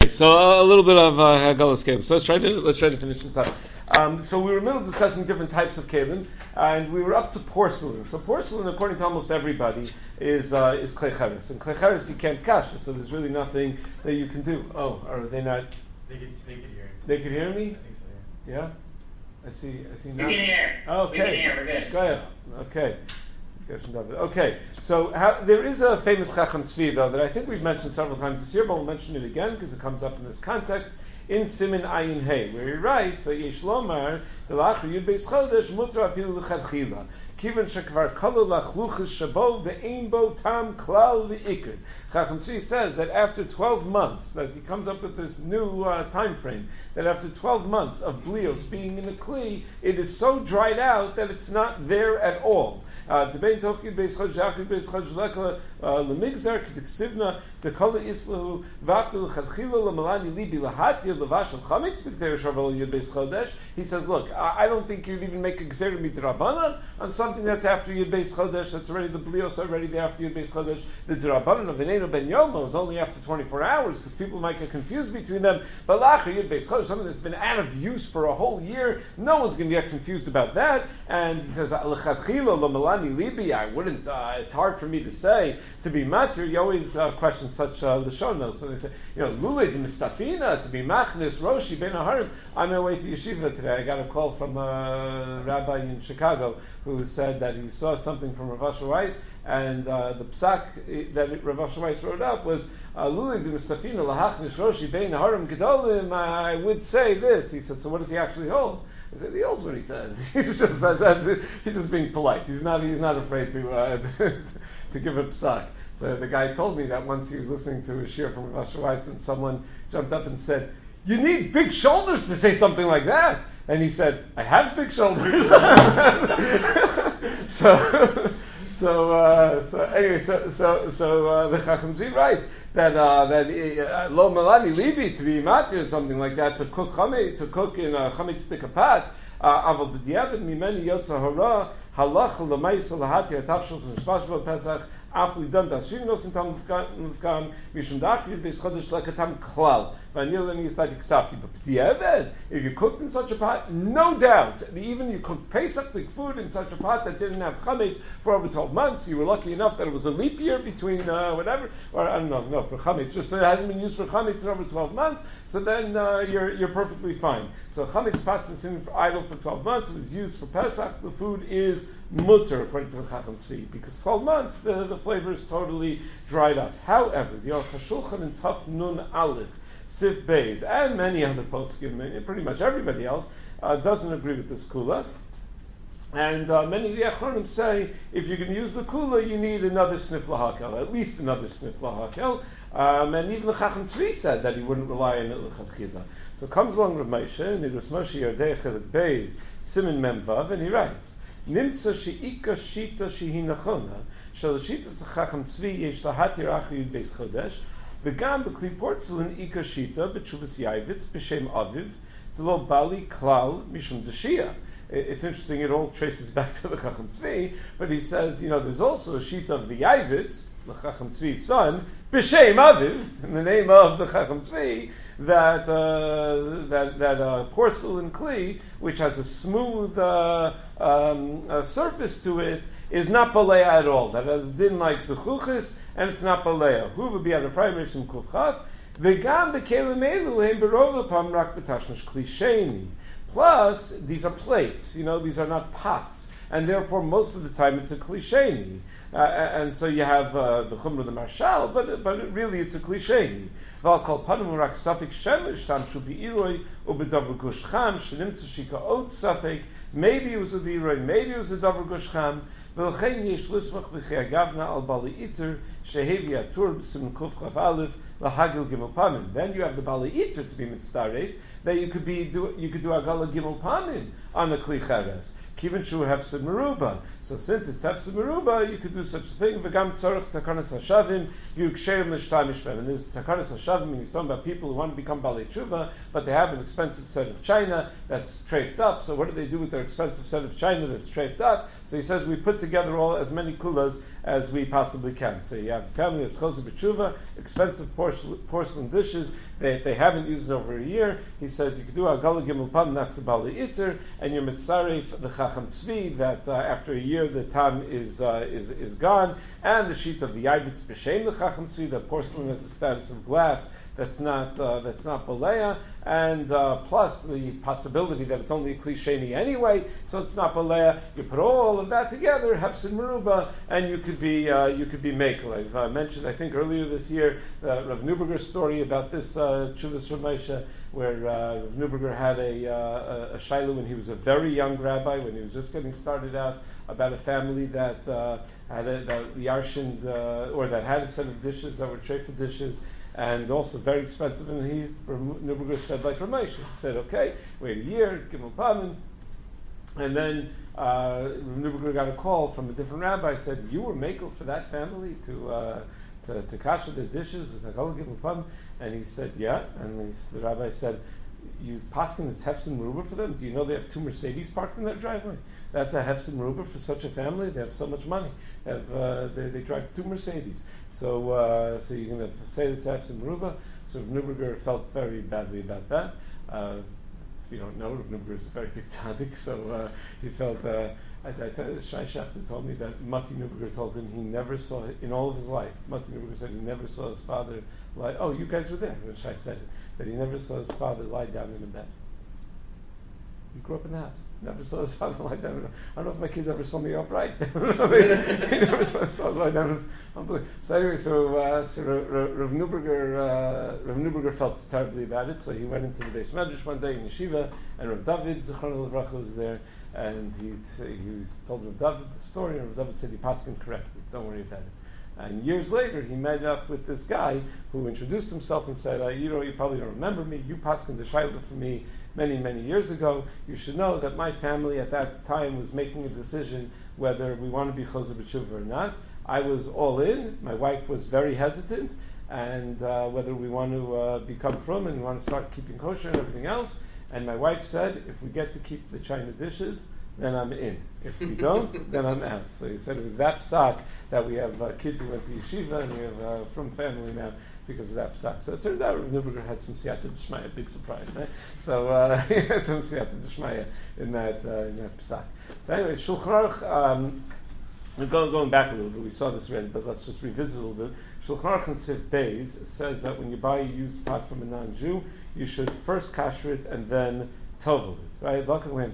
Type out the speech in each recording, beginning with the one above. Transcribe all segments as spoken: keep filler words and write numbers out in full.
so a little bit of uh, Haggalah escape. So let's try to let's try to finish this up. Um, so we were in the middle of discussing different types of kelim, and we were up to porcelain. So porcelain, according to almost everybody, is uh, is klecheres, and klecheres you can't kasha. So there's really nothing that you can do. Oh, are they not? They could they could hear it. They could hear me. I think so. Yeah. Yeah. I see. I see. We Now. can hear. Okay. We can hear. We're good. Go ahead. Okay. Okay, so how, there is a famous Chacham Tzvi, though, that I think we've mentioned several times this year, but we'll mention it again because it comes up in this context, in Simin Ayin Hey, where he writes that Yesh Lomar, Delachri Yud Beis Chodesh, Mutra Afilu L'Chadchila, Kivan Shekvar Kalu Lachluchas Shabo, Ve'ein Bo Tam Klal V'Ikr. Chacham Tzvi says that after twelve months, that he comes up with this new uh, time frame, that after twelve months of blios being in a kli, it is so dried out that it's not there at all. Debein Toki Beis Chodesh Achri Beis Chodesh Lekla Lemigzar K'Tiksivna Tekala Islahu Vafta L'Chadchila L'Malani Libi L'Hatia L'Vash L'Chametz B'Kter Shavel Yud Beis Chodesh. He says, look, I don't think you'd even make a Gzera Midrabanan on something that's after Yud Beis Chodesh, that's already the blios already there after Yud Beis Chodesh. The Drabanan of Vinenu Ben Yomo is only after twenty-four hours because people might get confused between them. But L'Achri Yud Beis Chodesh, something that's been out of use for a whole year, no one's going to get confused about that. And he says, L'Chadchila L'Malani Libi, I wouldn't, uh, it's hard for me to say, to be matir, you always uh, question such uh, Lashonos. So they say, you know, Lule de Mistafina, to be Machnis, Roshi, Ben Aharim. On my way to Yeshiva today, I got a call from a rabbi in Chicago who said that he saw something from Rav Asher Weiss, and uh, the psak that Rav Asher Weiss wrote up was, Lule de Mistafina, Lahachnis, Roshi, Ben Aharim, Gedolim, I would say this. He said, so what does he actually hold? I said, he holds what he says. He's just that's, that's he's just being polite. He's not he's not afraid to uh, to give a psak. So the guy told me that once he was listening to a shir from Rav Asher Weiss, and someone jumped up and said, "You need big shoulders to say something like that." And he said, "I have big shoulders." so. So, uh, so anyway, so so so uh, the Chacham Tzvi writes that uh, that uh, lo malani libi to be matir or something like that to cook chametz to cook in a chametz stikapat aval b'diavad mimeni yotza hara halach l'maisa lahati atavshul v'nishvashva pesach afli dam dashin nosin tam mufkam mishum dachri beis chodesh lekatam klal v'anil lemi yisayt ksafti. But b'diavad, if you cooked in such a pot, no doubt, even you cooked Pesach food in such a pot that didn't have chametz for over twelve months, you were lucky enough that it was a leap year between uh, whatever, or I don't know, no, for chametz, just it hasn't been used for chametz in over twelve months, so then uh, you're you're perfectly fine. So chametz pot's been sitting for idle for twelve months, it was used for Pesach, the food is mutter, according to the Chacham Tzvi, because twelve months, the, the flavor is totally dried up. However, the Aruch HaShulchan in Taf Nun Aleph, Sif Beis, and many other poskim, and pretty much everybody else, uh, doesn't agree with this kula. And uh, many of the Achronim say, if you're going to use the kula, you need another snif lahakel, at least another snif lahakel. Um, and even the Chacham Tzvi said that he wouldn't rely on it l'chadchila. So comes along Rav Moshe, and it was Moshe Yodei Chelik Beis, Simin Mem Vav, and he writes, Nimtza she'ika shita shehi nachona, shel shita Chacham Tzvi yesh lahatir achri yud beis chodesh, v'gam b'kli porcelain ika shita b'tshuvas yavitz b'shem aviv, t'lo bali klal mishum deshia. It's interesting, it all traces back to the Chacham Tzvi, but he says, you know, there's also a sheet of the Yavitz, the Chacham Tzvi's son, B'Shem Aviv, in the name of the Chacham Tzvi, that uh, that that uh, porcelain kli, which has a smooth uh, um, uh, surface to it, is not balea at all. That has din like zuchuchis, and it's not balea. Huva bi adafrei mishum kufchav, v'gam b'kelim elu hem berov apam rak b'tashmish kli sheni. Plus, these are plates, you know, these are not pots, and therefore most of the time it's a klisheni. Uh, and so you have uh, the chumrah, the marshal, but but really it's a klisheni. Val kol panim rak safik shemesh tam shu bi'iroi u'bedavar gush cham shenimtza shika ot safik. Maybe it was a iroi, maybe it was a davar gush cham. V'lchein yesh lismach b'chei agavna al bali iter shehevi atur b'sim kuf chav aleph lahagil gimel panim. Then you have the bali iter to be mitzdaref, that you could be do you could do agala gimel panim on the kli cheres. Kivin shu hefsid meruba. So since it's hefsid meruba, you could do such a thing. V'gam tzorach takanas hashavim v'yuksheim l'shtai mishvem. And there's takanas hashavim, and he's talking about people who want to become balei tshuva, but they have an expensive set of china that's trafed up. So what do they do with their expensive set of china that's trafed up? So he says we put together all as many kulas as we possibly can. So you have a family that's choser b'tshuva, expensive porcelain, porcelain dishes, they, they haven't used it over a year. He says you could do Agala Gimel Pam, that's the Bali Iter, and you're mitzaref the Chacham Tzvi, that uh, after a year the tam is, uh, is, is gone, and the sheet of the Yavitz B'Shem the Chacham Tzvi, that porcelain has the status of glass, that's not uh, that's not Balea, and uh, plus the possibility that it's only a Klisheni anyway, so it's not Balea. You put all of that together, Hefsin Meruba, and you could be uh, you could be Mekel. I've uh, mentioned, I think earlier this year, uh, Rav Neuberger's story about this uh, Chuvas Ramesha, where uh, Rav Neuberger had a, uh, a, a shayla when he was a very young rabbi, when he was just getting started out, about a family that uh, had a, that yarshined, uh, or that had a set of dishes that were trefa dishes, and also very expensive. And he, Neuberger said, like Ramesh, he said, okay, wait a year, give him a pamin. And then uh, Neuberger got a call from a different rabbi, said, you were makel for that family to uh, to, to kasher their dishes with Hagala give him a pamin? And he said, yeah. And he, the rabbi said, you paskin it's hefsin meruba for them? Do you know they have two Mercedes parked in their driveway? That's a hefsin meruba for such a family. They have so much money. They, have, uh, they, they drive two Mercedes. So uh, so you're going to say it's hefsin meruba. So Neuberger felt very badly about that. Uh, if you don't know, Neuberger is a very big tzaddik, so uh, he felt. Uh, I, I tell you, Shai Shafter told me that Mati Neuberger told him he never saw, in all of his life, Mati Neuberger said he never saw his father lie. Oh, you guys were there when Shai said it. That he never saw his father lie down in a bed. He grew up in the house. Never saw his father lie down in a bed. I don't know if my kids ever saw me upright. He never saw his father lie down in a bed. So anyway, so, uh, so Rav Neuberger, uh, Rav Neuberger felt terribly about it, so he went into the Beis Medrash one day in Yeshiva, and Rav David, Zichron Livracha, was there, and he, he told Rav David the story, and Rav David said, he paskin correctly, don't worry about it. And years later, he met up with this guy who introduced himself and said, uh, you know, you probably don't remember me. You paskin the shayla for me many, many years ago. You should know that my family at that time was making a decision whether we want to be choser b'tshuva or not. I was all in. My wife was very hesitant, and uh, whether we want to uh, become frum and we want to start keeping kosher and everything else. And my wife said, if we get to keep the china dishes, then I'm in. If we don't, then I'm out. So he said it was that psak that we have uh, kids who went to yeshiva, and we have uh, from family now because of that psak. So it turned out Rav Neuberger had some siyata d'shmaya, big surprise, right? So uh, he had some siyata d'shmaya in that uh, in that psak. So anyway, Shulchan Aruch. Um, we're going, going back a little bit. We saw this already, but let's just revisit a little bit. Shulchan Aruch and Sif Beis says that when you buy a used pot from a non-Jew, you should first kasher it and then tovel it, right? Magilan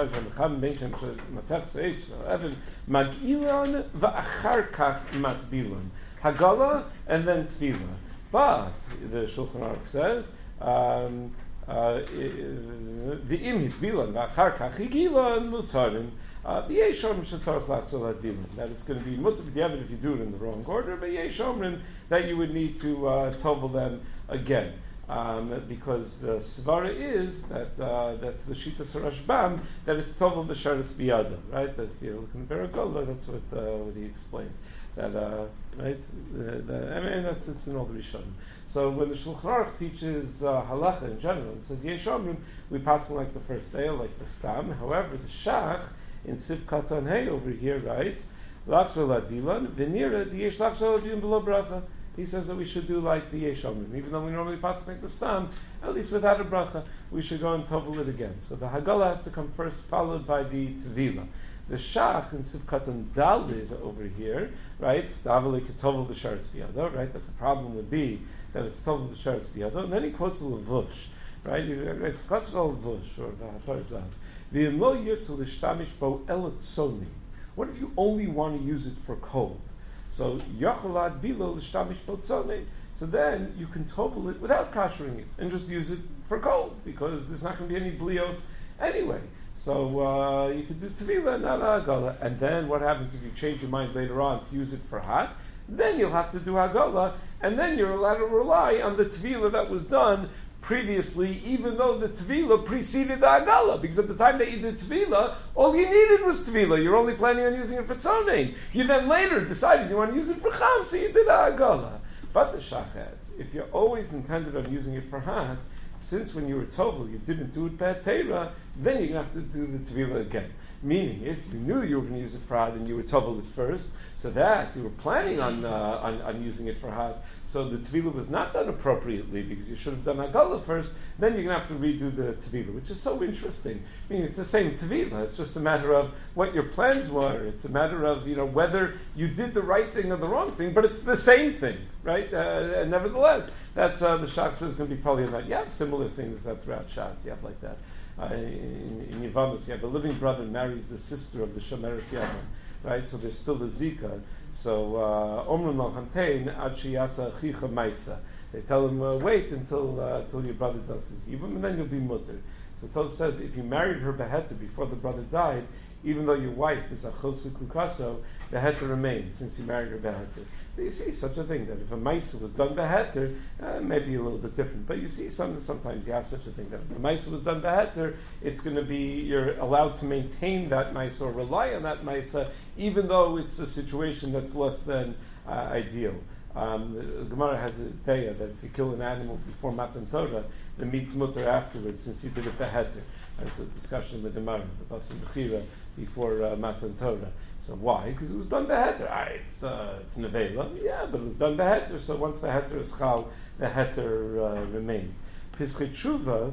va'achar kach matbilan. Hagala and then tefillah. But the Shulchan Aruch says, um, uh, the im hitbilan va'achar kach higilan mutarim. The yeshomrim shetzarich latzol hadbilan. That it's going to be mutar b'diavad if you do it in the wrong order, but yeshomrim that you would need to uh, tovel them again. Um, because the svara is that uh, that's the shita Rashbam, that it's tovel b'sharetz biyada, right? That if you look in the Beragola, that's what uh, what he explains. That uh, right, the, the, I mean that's it's in all the Rishonim. So when the Shulchan Aruch teaches uh, halacha in general, it says yeshomrim, we pass them like the first day, like the stam. However, the shach in Sif Katan Hey over here writes lachzol adilan v'nira the yesh lachzol adilan below bracha. He says that we should do like the Yeshomrim. Even though we normally pass like the Stam, at least without a bracha, we should go and tovel it again. So the Hagala has to come first, followed by the Tevila. The Shach in Sivkatan Dalid over here, right? Stavali Ketovel B'Sharetz B'Yado, right? That the problem would be that it's Tovel B'Sharetz B'Yado. And then he quotes a Levush, right? It's quotes a Levush, or the Hatar Zav. V'yimlo yirtzu l'shtamish bo elatzoni. What if you only want to use it for cold? So yachalad bilo l'shtamish botzone. So then you can tovel it without kashering it and just use it for cold because there's not going to be any blios anyway. So uh, you could do tevila, not hagala. And then what happens if you change your mind later on to use it for hot? Then you'll have to do hagala, and then you're allowed to rely on the tevila that was done previously, even though the tevila preceded the hagala, because at the time that you did tevila, all you needed was tevila. You're only planning on using it for tzonein. You then later decided you want to use it for cham, so you did a hagala. But the shach adds, if you always intended on using it for hot, since when you were tovel you didn't do it bad teira, then you're going to have to do the tevila again. Meaning, if you knew you were going to use it for had and you were tovel it first, so that you were planning on, uh, on on using it for had, so the tevila was not done appropriately because you should have done agala first, then you're going to have to redo the tevila, which is so interesting. I mean, it's the same tevila. It's just a matter of what your plans were. It's a matter of, you know, whether you did the right thing or the wrong thing, but it's the same thing, right? Uh, and nevertheless, that's uh, the Shach is going to be telling you that. You have similar things uh, throughout Shas. You have like that. Uh, in in Yevamos, you have a living brother marries the sister of the Shomeres Yavam, right? So there's still the Zika. So Omrim Malchantein Ad Sheyasa Achicha Maisa. They tell him, uh, wait until uh, until your brother does his Yibum, and then you'll be mutter. So Tosfos says, if you married her beheter before the brother died, even though your wife is a chosu kukaso, the heter remains since you married her beheter. So you see such a thing that if a maisa was done beheter, uh, maybe a little bit different. But you see some sometimes you have such a thing that if a maisa was done beheter, it's going to be you're allowed to maintain that maisa or rely on that maisa, even though it's a situation that's less than uh, ideal. Um, the Gemara has a daya that if you kill an animal before Matan Torah, the meat's mutter afterwards, since you did it beheter. And it's a discussion in the Gemara, the Basim Bechira, before uh, Matan Torah. So why? Because it was done beheter. Ah, it's uh, it's nevela, yeah, but it was done beheter. So once the heter is chal, the heter uh, remains. Pischei Tshuva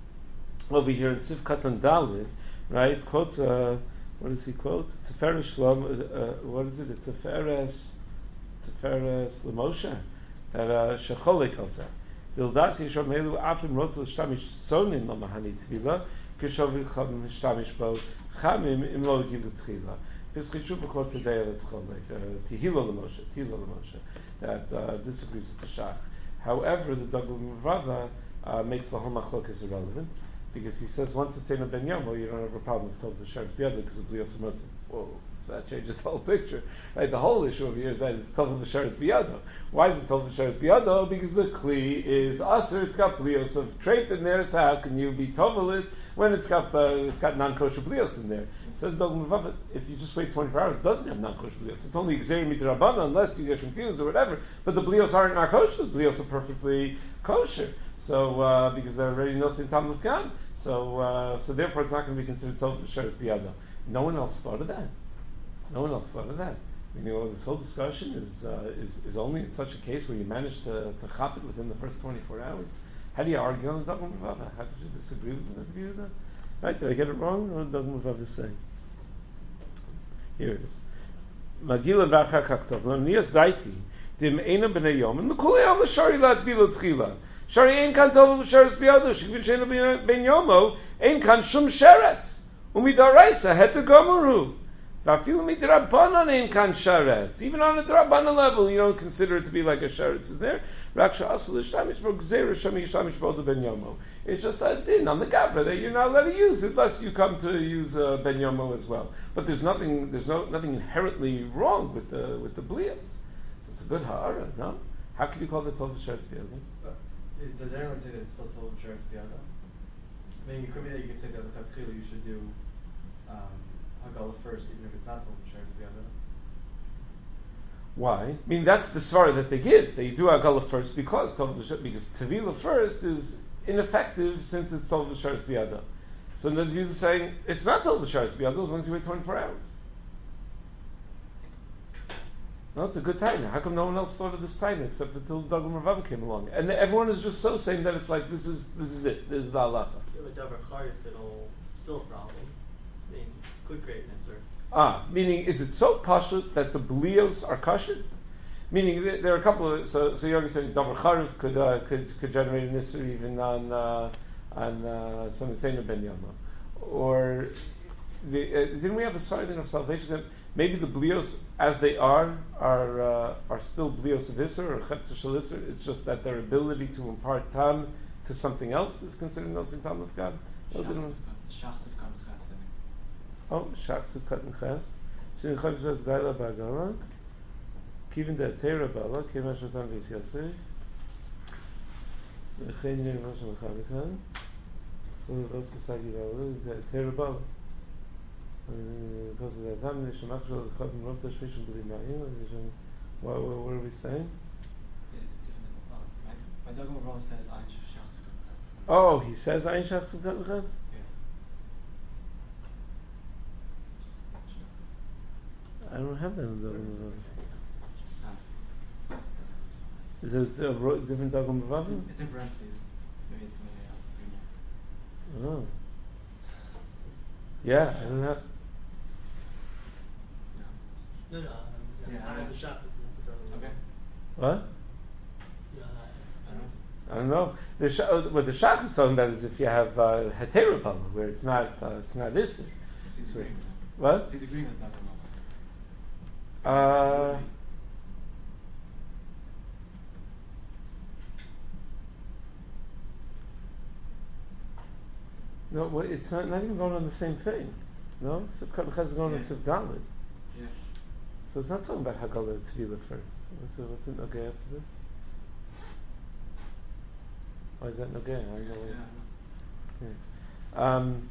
over here in Siv Katan Dalid, right? Quote, uh, what does he quote? Teferes Shlom. Uh, what is it? A Teferes. Teferes Lemoshe, that Shecholik also. Dildas Yishom Melu Afim Rotzel Shtamish Sonin Lamahani Tvila, Kishovik Chavim Shtamish Bo Chamim Im Lo Gilu Tchila. Pischei Tshuva quotes a day that's called like Tehila Lemoshe, Tehila Lemoshe, that uh, disagrees with the Shach. However, the Dagul Rava uh, makes the whole machlokas irrelevant because he says once it's in a ben yomo, you don't have a problem with Tov B'Sheretz B'Yado because of Blios Hamotim. Whoa. So that changes the whole picture. Right? The whole issue over here is that it's Tov B'Sheretz B'Yado. Why is it Tov B'Sheretz B'Yado? Because the Kli is Aser, it's got Blios of trait in there, so how can you be Tovel it when it's got uh, it's got non-kosher Blios in there? It says Dogum, if you just wait twenty-four hours, it doesn't have non-kosher Blios. It's only Gzeir Midrabana unless you get confused or whatever. But the Blios aren't non-kosher, the Blios are perfectly kosher. So, uh, because they're already Nosin Tam Lefkan. So, uh, so therefore it's not going to be considered Tov B'Sheretz B'Yado. No one else thought of that. No one else thought of that. You know, this whole discussion is uh, is is only in such a case where you manage to to chop it within the first twenty-four hours. How do you argue on the Dagul Muvava? How could you disagree with that view? Right? Did I get it wrong? What did Dagul Muvava say? Here it is. Magila v'achar kaktov l'nias daiti dim eina b'nei yom and l'kulei al l'shari lat bilo tchila shari ein kan tov l'sheretz b'yado shekvin sheina ben yomo ein kan shum sheretz umidaraisa heter gomeru. Even on a Drabana level, you don't consider it to be like a sheretz is there. It's just a din on the gavra that you're not allowed to use it unless you come to use uh, ben yomo as well. But there's nothing, there's no nothing inherently wrong with the with the blios. So it's a good ha'ara, no? How can you call it tov sheretz b'yado? Is does everyone say that it's still tov sheretz b'yado? I mean, it could be that you could say that with you should do. Um, Hagala first, even if it's not Tov B'Sheretz B'Yado. Why? I mean, that's the svara that they give. They do Hagala first because Tov B'Sheretz, because Tevila first is ineffective since it's Tov B'Sheretz B'Yado. So then you're saying it's not Tov B'Sheretz B'Yado as long as you wait twenty-four hours. No, it's a good time. How come no one else thought of this time except until Dagul Muvava came along? And everyone is just so saying that it's like this is this is it. This is the halacha. With Davar Charif, it'll still a problem. I mean, could create an answer. Ah, meaning, is it so pashut that the blios are kosher? Meaning, there are a couple of so. So you're saying davar charif could uh, could could generate an issue even on uh, on uh, some Tzena ben Yoma, or the, uh, didn't we have the starting of salvation that maybe the blios as they are are uh, are still blios of Isser or chetzer shel Isser? It's just that their ability to impart tam to something else is considered nosin tam of God. Oh, shachs of cut and chas. She in chayv shvaz daila ba'agala. Kivin da teira bala. Kivin shvatam v'is yasef. V'chein yin vash l'chavika. V'chein v'as l'sagi bala. Teira bala. Because of that time, they shemach shal l'chavim rov tashvishim b'li ma'im. What are we saying? My Dagul Muvava says I shachs of cut. Oh, he says Ein Shach Simchat L'chaz? Yeah. I don't have that in the Dagam Ah. Is it a ro- different Dagam It's Bavavim? in, it's in parentheses. So maybe it's maybe uh, Oh. Yeah, I don't have. No, no, um, yeah, Yeah, I I have know. the shot. Okay. What? Yeah, I don't know. I don't know. The sh- uh, what the Shach is talking about is if you have uh, Hetera Pala, where it's not, uh, it's not this. He's So, agreeing with that. what? He's agreeing with that. Uh, no, well, it's not, not even going on the same thing. No, Sivkat L'chaz is going Yeah. on Siv Daled. Yeah. So it's not talking about Haggalah and Tefillah first. What's it, what's it Nogea to this? Why is that Nogea? I don't know. Yeah. Yeah. Um,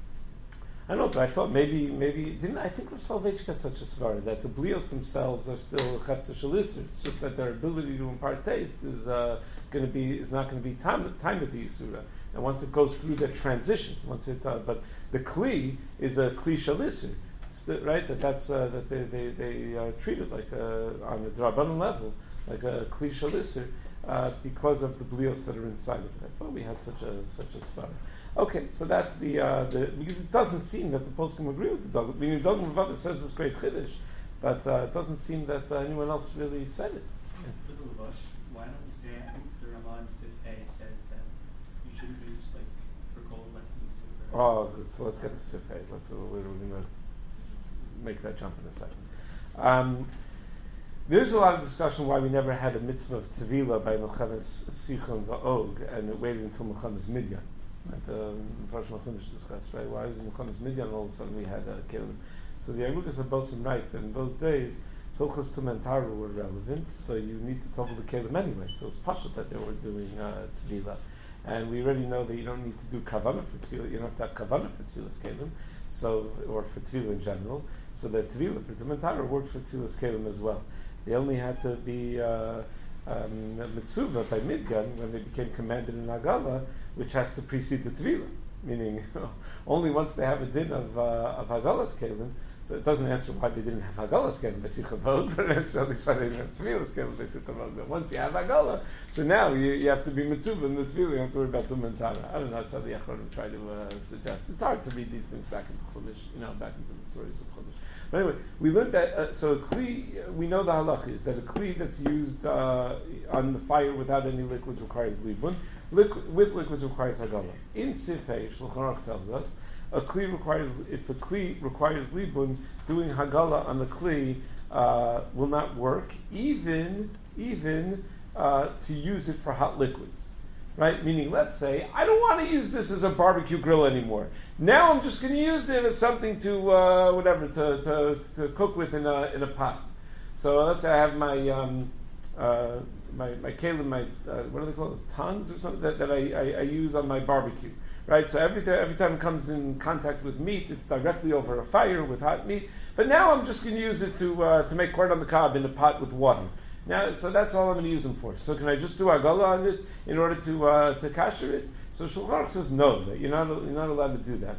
I don't know, but I thought maybe, maybe didn't I think Rav Soloveitchik got such a svara that the blios themselves are still chefza shalisser. It's just that their ability to impart taste is uh, going to be is not going to be time time at the yisura. And once it goes through the transition, once it uh, but the kli is a kli shalisser, right? That that's uh, that they they they uh, treat it like a, on the drabanan level like a kli shalisser uh, because of the blios that are inside of it. I thought we had such a such a svara. Okay, so that's the, uh, the because it doesn't seem that the poskim agree with the dogma. I mean, the dogma Mavada says it's great chiddush, but uh, it doesn't seem that uh, anyone else really said it. Yeah. For the Lavash, why don't we say, I think the Ramah in Sif A says that you shouldn't use, like, for cold, less than use it for... Oh, good. So let's get to Sifei. Let's uh, we're going to make that jump in a second. Um, There's a lot of discussion why we never had a mitzvah of Tevila by Melchanes Sichon Va'og and it waited until Melchanes Midyan. Right, the Mefresh Melchanes discussed, right? Why was Melchanes Midyan all of a sudden we had a Kelim? So the Arugas of Bosim writes that in those days, Hilchos Tumentaru were relevant, so you need to topple the Kelim anyway. So it's pashut that they were doing uh, Tevila. And we already know that you don't need to do Kavanah for Tevila, you don't have to have Kavanah for Tevilas Kelim, so, or for Tevila in general. So the Tevila for Tumentaru worked for Tevilas Kelim as well. They only had to be uh, um, Mitzuva by Midyan when they became commanded in Hagala, which has to precede the Tevila. Meaning, only once they have a din of, uh, of Hagalas Kelim, so it doesn't answer why they didn't have Hagalas Kelim by Sicha Vod, but it answers at least why they didn't have Tevilas Kelim by Sicha Vod. Once you have Hagala, so now you, you have to be Mitzuva in the Tevila, you have to worry about Tum and Tana. I don't know, that's how the Achronim try to uh, suggest. It's hard to read these things back into Chumash, you know, back into the stories of Chumash. But anyway, we learned that, uh, so a kli, we know the halach is that a kli that's used uh, on the fire without any liquids requires libun. Liqu- with liquids requires hagala. In Sifhei, Shulchan Aruch tells us, a kli requires, if a kli requires libun, doing hagala on the kli uh, will not work, even, even uh, to use it for hot liquids. Right? Meaning, let's say, I don't want to use this as a barbecue grill anymore. Now I'm just going to use it as something to, uh, whatever, to, to, to cook with in a, in a pot. So let's say I have my, um, uh, my, my kalim, my, uh, what do they call those, tongs or something, that, that I, I, I use on my barbecue. Right? So every, th- every time it comes in contact with meat, it's directly over a fire with hot meat. But now I'm just going to use it to, uh, to make corn on the cob in a pot with water. Now, so that's all I'm going to use them for. So can I just do agala on it in order to uh, to kasher it? So Shulchan Aruch says no, that you're not you're not allowed to do that.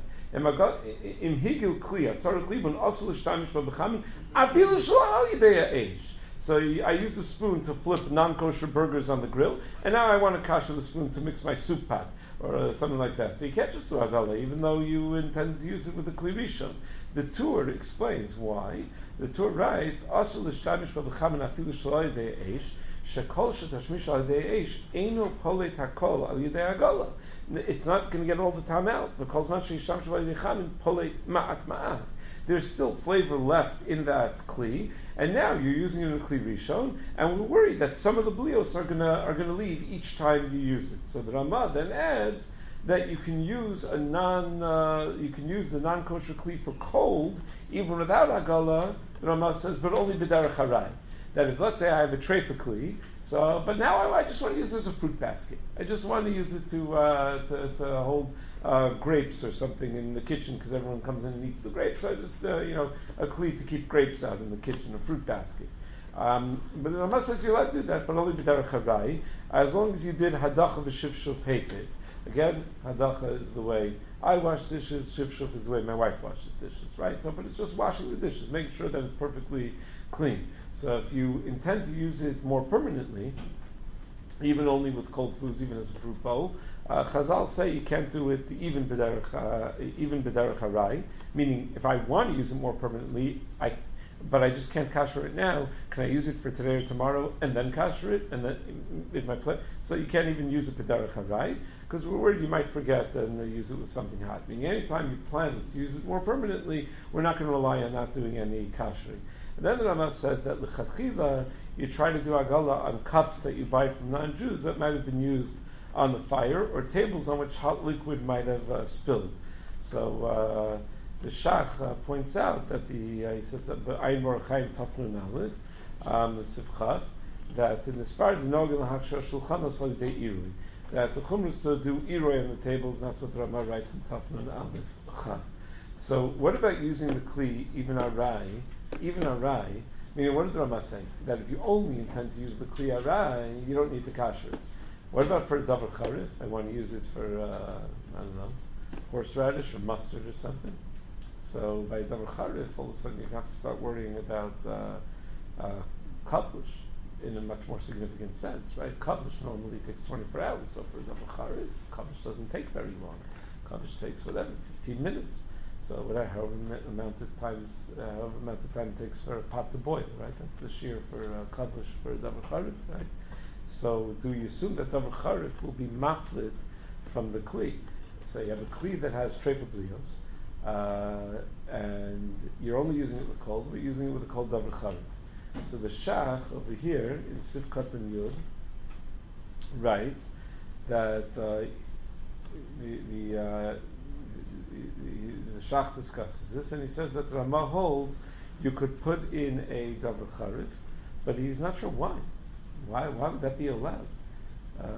In higil kliya, tzarich libun asul l'shtamish v'bechamin afilu shlo yidei age. So I use a spoon to flip non-kosher burgers on the grill, and now I want to kasher the spoon to mix my soup pot or uh, something like that. So you can't just do agala, even though you intend to use it with a kli rishon. The Tur explains why. The Tur writes, "Asul l'shtamish v'bechamin afilu shlo yidei eish, shekol shetashmish al yidei eish, eino polet hakol al yidei agala." It's not going to get all the time out. Because much yishtamsh v'yidei chamin polet ma'at ma'at. There's still flavor left in that kli, and now you're using it in a kli rishon, and we're worried that some of the blios are gonna are gonna leave each time you use it. So the Ramah then adds that you can use a non uh, you can use the non kosher kli for cold even without agala. The Ramah says, but only b'derech harai. That if let's say I have a tray for kli, so but now I, I just want to use it as a fruit basket. I just want to use it to uh, to, to hold uh, grapes or something in the kitchen because everyone comes in and eats the grapes. So I just uh, you know a kli to keep grapes out in the kitchen, a fruit basket. Um, but the Ramah says you're allowed to do that, but only b'derech harai, as long as you did hadacha v'shif shuf heitev. Again, hadacha is the way I wash dishes, shifshuf is the way my wife washes dishes, right? So, but it's just washing the dishes, making sure that it's perfectly clean. So if you intend to use it more permanently, even only with cold foods, even as a fruit bowl, uh, Chazal say you can't do it even b'derech, uh, even b'derech harai, meaning if I want to use it more permanently, I but I just can't kasher it now. Can I use it for today or tomorrow and then kasher it? And then if my pla- so you can't even use it b'derech harai because we're worried you might forget and uh, use it with something hot. Meaning, anytime you plan is to use it more permanently, we're not going to rely on not doing any kashering. And then the Rama says that l'chadchila you try to do agala on cups that you buy from non-Jews that might have been used on the fire or tables on which hot liquid might have uh, spilled. So. Uh, The Shach uh, points out that the uh, he says that Ayin Morachayim Tafnun Aleph, um, the Sivchaf, that in the Spar the Nogan Hakshar Shulchanos Halidei Irui, that the Chumras to do Irui on the tables, and that's what the Rama writes in Tafnun Aleph Chav. So what about using the Kli even Arai, even Arai? Meaning, what did the Rama say? That if you only intend to use the Kli Arai, you don't need to kasher it. What about for a davar charif? I want to use it for uh, I don't know, horseradish or mustard or something. So by davar charif, all of a sudden you have to start worrying about uh, uh, kavlush in a much more significant sense, right? Kavlush normally takes twenty-four hours, but for davar charif, kavlush doesn't take very long. Kavlush takes whatever, fifteen minutes. So whatever, however amount of times, uh, however amount of time it takes for a pot to boil, right? That's the shear for uh, kavlush for davar charif, right? So do you assume that davar charif will be maflit from the kli? So you have a kli that has trefa blios, uh, and you're only using it with cold. We're using it with a cold davar charif. So the shach over here in Sivkat and Yud writes that uh, the the, uh, the, the, the shach discusses this, and he says that Rama holds you could put in a davar charif, but he's not sure why. Why? Why would that be allowed? Uh,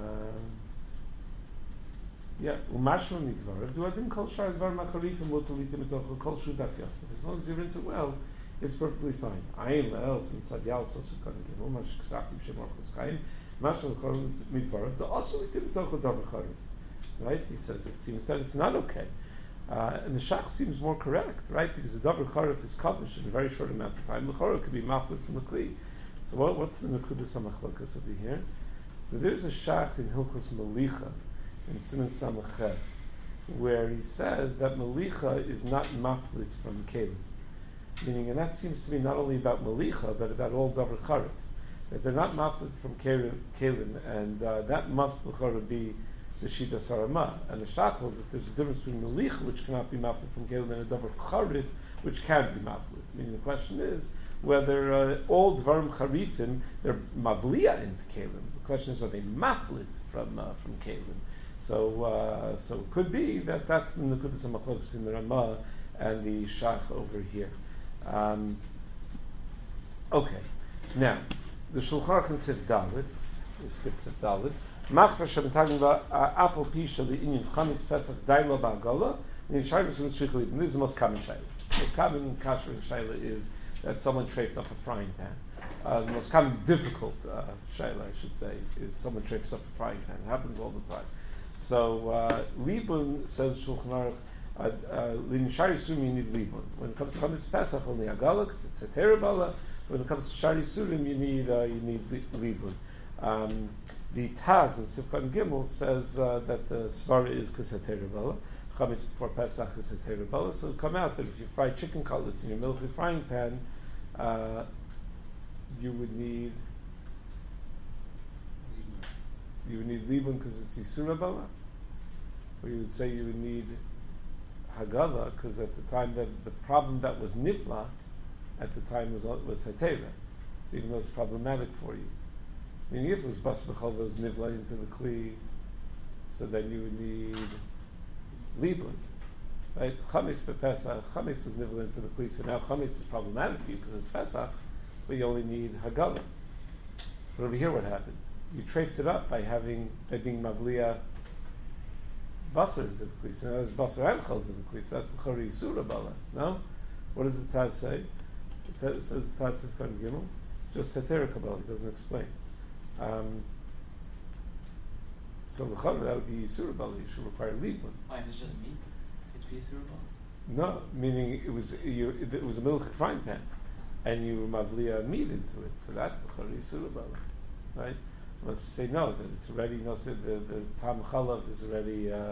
yeah, umashma midvar. Do I didn't call shar dvar macharif and lotalitim etoch kol shudat yafim. As long as you rinse it well, it's perfectly fine. Ayin leels and sadyal sosukan gimel mash ksachim shemar chaskayim mashma chol midvar. The also litim etoch davar charif. Right? He says it seems that it's not okay. Uh, and the shach seems more correct, right? Because the davar charif is kavish in a very short amount of time. The charif could be maflit from the kli. So what, what's the Nekudas HaMachlokas over here? So there's a shach in Hilchos Melicha, in Siman Samach Ches, where he says that Melicha is not maflit from Kelim. Meaning, and that seems to be not only about Melicha, but about all Davar Charif. That they're not maflit from Kelim, and uh, that must l'chara be the Shita Sarama. And the shach holds that there's a difference between Melicha, which cannot be maflit from Kelim, and a Davar Charif, which can be maflit. Meaning, the question is, whether uh, all dvarim charifim they're mavliya into kalim. The question is, are they maflit from uh, from kalim? So uh, so it could be that that's the nekudas hamachlokas between the Rama and the shach over here. Um, okay, now the Shulchan Aruch in Sif Dalit, we skip Sif Dalit. Machra shem tagim afal pisha the inyan chametz pesach daima ba'agala. And this is the most common shayla. The most common kasher shayla is that someone trafed up a frying pan. Uh, the most common difficult uh, shayla, I should say, is someone trafes up a frying pan. It happens all the time. So uh, libun says Shulchan Aruch, l'nishari surim you need libun. When it comes to chametz pesach, only agala, it's a terabala. When it comes to shari surim, you need uh, you need libun. Um, the Taz in Sivkat Gimel says uh, that the svara is kaseterabala. Chametz before Pesach is a terabala, so it'll come out that if you fry chicken cutlets in your military frying pan, uh, you would need you would need libun because it's Yisura Bala, or you would say you would need Hagala because at the time that the problem that was nifla at the time was was hetera, so even though it's problematic for you. Meaning if it was bas b'chol that was nifla into the kli, so then you would need libun, right? Chametz bePesach, chametz was nivel into the kli, so now chametz is problematic for you because it's Pesach, but you only need Hagala. But over here, what happened? You trafed it up by having by being mavliya basar into the kli. So now there's basar and chol into the kli. So that's the chori yisura bala. No, what does the Taz say? It says the Taz of Kan Gimel, just hetera kabbalah. It doesn't explain. Um, So l'chara that would be Yisur Bala. You should require libun. Why? If it's just meat, it's be suitable. No, meaning it was you, it was a milchik frying pan, and you mavliya meat into it. So that's l'chara Yisur Bala, right? Let's say no, that it's already no. Say the the tam chalav is already uh,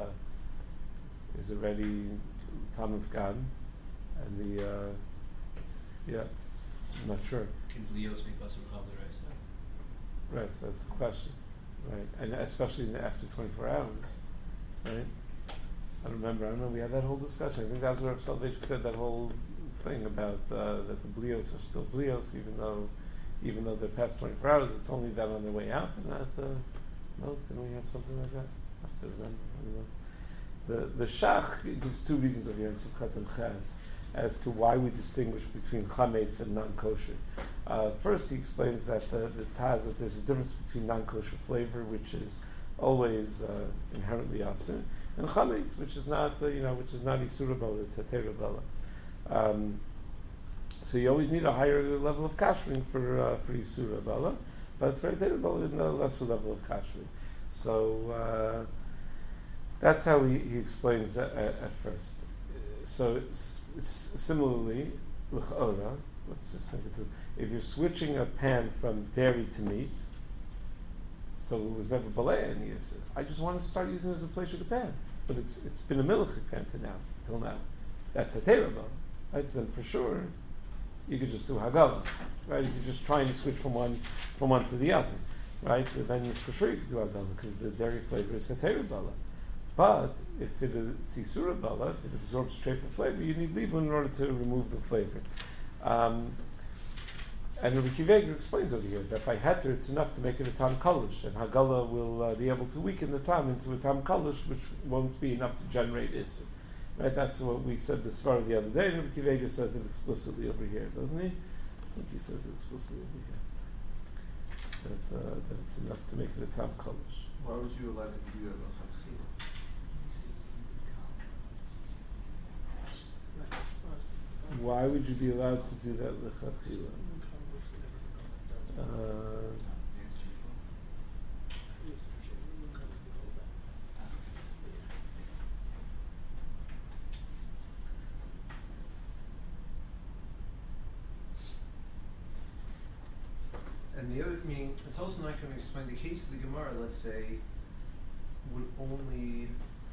is already tam ifgan, and the uh, yeah, I'm not sure. Can Leos make basar b'chavli rice now? Right, so that's the question, right? And especially in the after twenty-four hours, right? I remember, I remember we had that whole discussion. I think that's where Salvation said that whole thing about uh, that the blios are still blios, even though, even though they're past twenty-four hours. It's only that on their way out, and that. Uh, no, didn't we have something like that? I have to remember. I don't know. The the Shach gives two reasons over here in Sivchat and Ches as to why we distinguish between chametz and non-kosher. Uh, first, he explains that the, the Taz, that there's a difference between non-kosher flavor, which is always uh, inherently asur, and chametz, which is not, uh, you know, which is not isura bala, it's heter bala. Um, so you always need a higher level of kashering for uh, for isura bala, but for heter bala, you need a lesser level of kashering. So uh, that's how he, he explains that at, at first. So s- s- similarly, l'chora, let's just think it through. If you're switching a pan from dairy to meat, so it was never balei any yisur. I just want to start using it as a flesh sugar pan, but it's it's been a milchik pan to now till now. That's a terabah, right? So then for sure, you could just do hagala, right? If you're just trying to switch from one from one to the other, right? So then for sure you could do hagala because the dairy flavor is a terabah. But if it is isura bala, if it absorbs trefa flavor, you need libun in order to remove the flavor. Um, and Rabbi Akiva Eiger explains over here that by heter it's enough to make it a tam kalish, and hagala will uh, be able to weaken the tam into a tam kalish, which won't be enough to generate isur. Right? That's what we said the svara the other day, and Rabbi Akiva Eiger says it explicitly over here, doesn't he? I think he says it explicitly over here. That, uh, that it's enough to make it a tam kalish. Why would you allow to do that in Why would you be allowed to do that lechatchila? Uh, And the other meaning, it's also not going to explain the case of the Gemara, let's say, would only,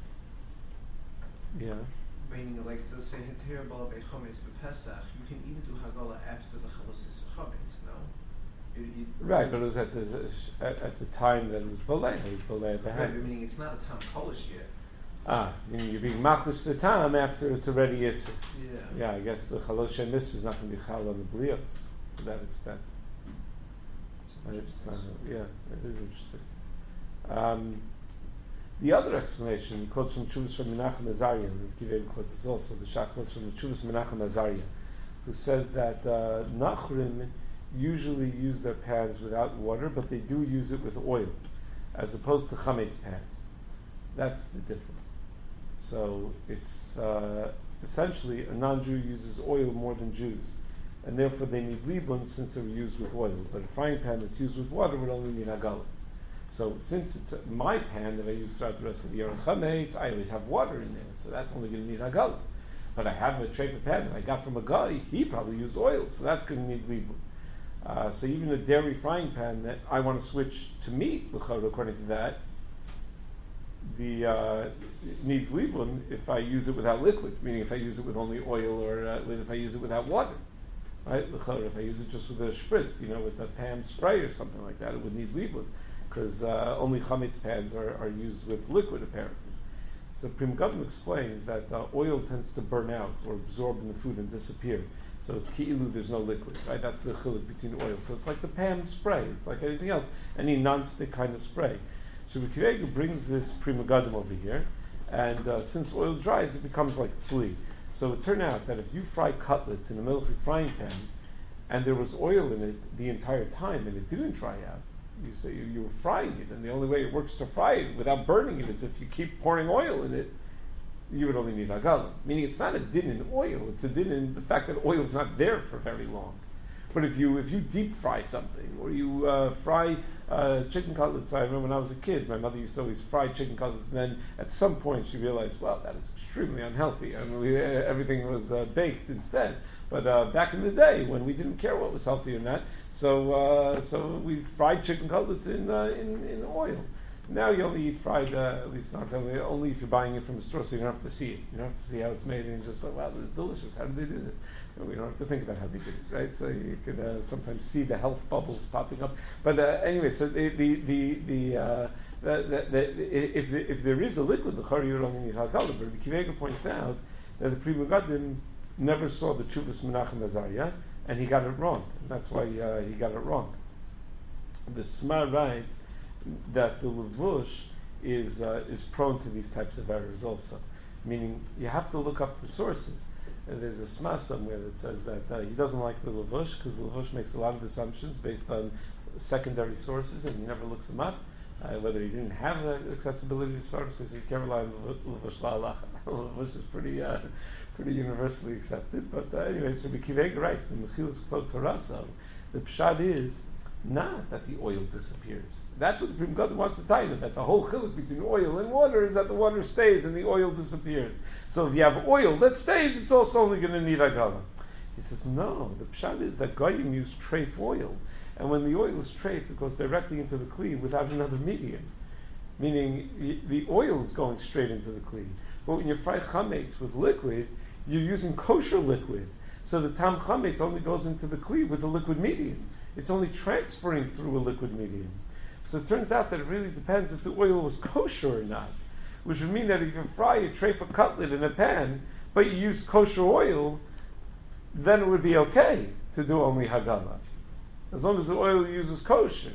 yeah. meaning like, let's say, heter bala bechometz bepesach, you can even do hagala after the chalosis chometz, no? You, you, Right, but it was at the at, at the time that it was balei. It was balei right, behem. meaning it's not a tam kolish yet. Ah, meaning you're being maklish the time after it's already yisur. Yeah. Yeah, I guess the chalosh and is not going to be chal on the blios to that extent. Right, it's not, yeah, it is interesting. Um, the other explanation, he quotes from Chuvas from Menachem Azariah, and Kivein quotes this also, the Shach quotes from the Chuvas Menachem Azariah, who says that uh, Nachrim usually use their pans without water, but they do use it with oil, as opposed to Chametz pans. That's the difference. So it's uh, essentially a non-Jew uses oil more than Jews, and therefore they need libun since they were used with oil. But a frying pan that's used with water would only need hagala. So since it's my pan that I use throughout the rest of the year on chametz, I always have water in there, so that's only going to need hagala. But I have a treifa pan that I got from a guy, he probably used oil, so that's going to need libun. Uh, so even a dairy frying pan that I want to switch to meat, according to that, the uh, it needs libun if I use it without liquid, meaning if I use it with only oil or uh, if I use it without water. Right? If I use it just with a spritz, you know, with a pan spray or something like that, it would need libun, because uh, only chametz pans are, are used with liquid apparently. So Pri Megadim explains that uh, oil tends to burn out or absorb in the food and disappear. So it's ki'ilu, there's no liquid, right? That's the chiluk between oil. So it's like the pan spray. It's like anything else, any non-stick kind of spray. So Rabbi Akiva Eiger brings this Pri Megadim over here, and uh, since oil dries, it becomes like tzli. So it turned out that if you fry cutlets in a milchik frying pan, and there was oil in it the entire time, and it didn't dry out, you say you, you were frying it, and the only way it works to fry it without burning it is if you keep pouring oil in it, you would only need hagala. Meaning it's not a din in oil, it's a din in the fact that oil is not there for very long. But if you if you deep fry something, or you uh, fry uh, chicken cutlets. I remember when I was a kid, my mother used to always fry chicken cutlets, and then at some point she realized, well, that is extremely unhealthy, and we, uh, everything was uh, baked instead. But uh, back in the day, when we didn't care what was healthy or not, so uh, so we fried chicken cutlets in uh, in, in oil. Now you only eat fried, uh, at least not only, only if you're buying it from a store, so you don't have to see it. You don't have to see how it's made, and you're just like, wow, this is delicious. How did they do this? And we don't have to think about how they did it, right? So you could uh, sometimes see the health bubbles popping up. But uh, anyway, so the the the, the uh, the, the, the, if, the, if there is a liquid, the Chari you don't need Hagala. But Rabbi Akiva Eiger points out that the Pri Megadim never saw the Chuvas Menachem Azariah, and he got it wrong. And that's why uh, he got it wrong. The Smar writes that the Levush is uh, is prone to these types of errors also. Meaning, you have to look up the sources. And there's a Sma somewhere that says that uh, he doesn't like the Levush because the Levush makes a lot of assumptions based on secondary sources, and he never looks them up. Uh, whether he didn't have uh, accessibility to Sfarim, so he can't rely on Levush La'alacha. Levush is pretty uh, pretty universally accepted. But uh, anyway, so Akiva Eiger writes, when Mechilas Klot Taraso, the pshat is not that the oil disappears. That's what the Pri Megadim wants to tell you, that the whole chiluk between oil and water is that the water stays and the oil disappears. So if you have oil that stays, it's also only going to need agala. He says, no, the pshat is that Goyim use treif oil, and when the oil is treif, it goes directly into the kli without another medium. Meaning, the oil is going straight into the kli. But when you fry chametz with liquid, you're using kosher liquid. So the tam chametz only goes into the kli with a liquid medium. It's only transferring through a liquid medium. So it turns out that it really depends if the oil was kosher or not. Which would mean that if you fry a treifa cutlet in a pan, but you use kosher oil, then it would be okay to do only hagala, as long as the oil you use is kosher.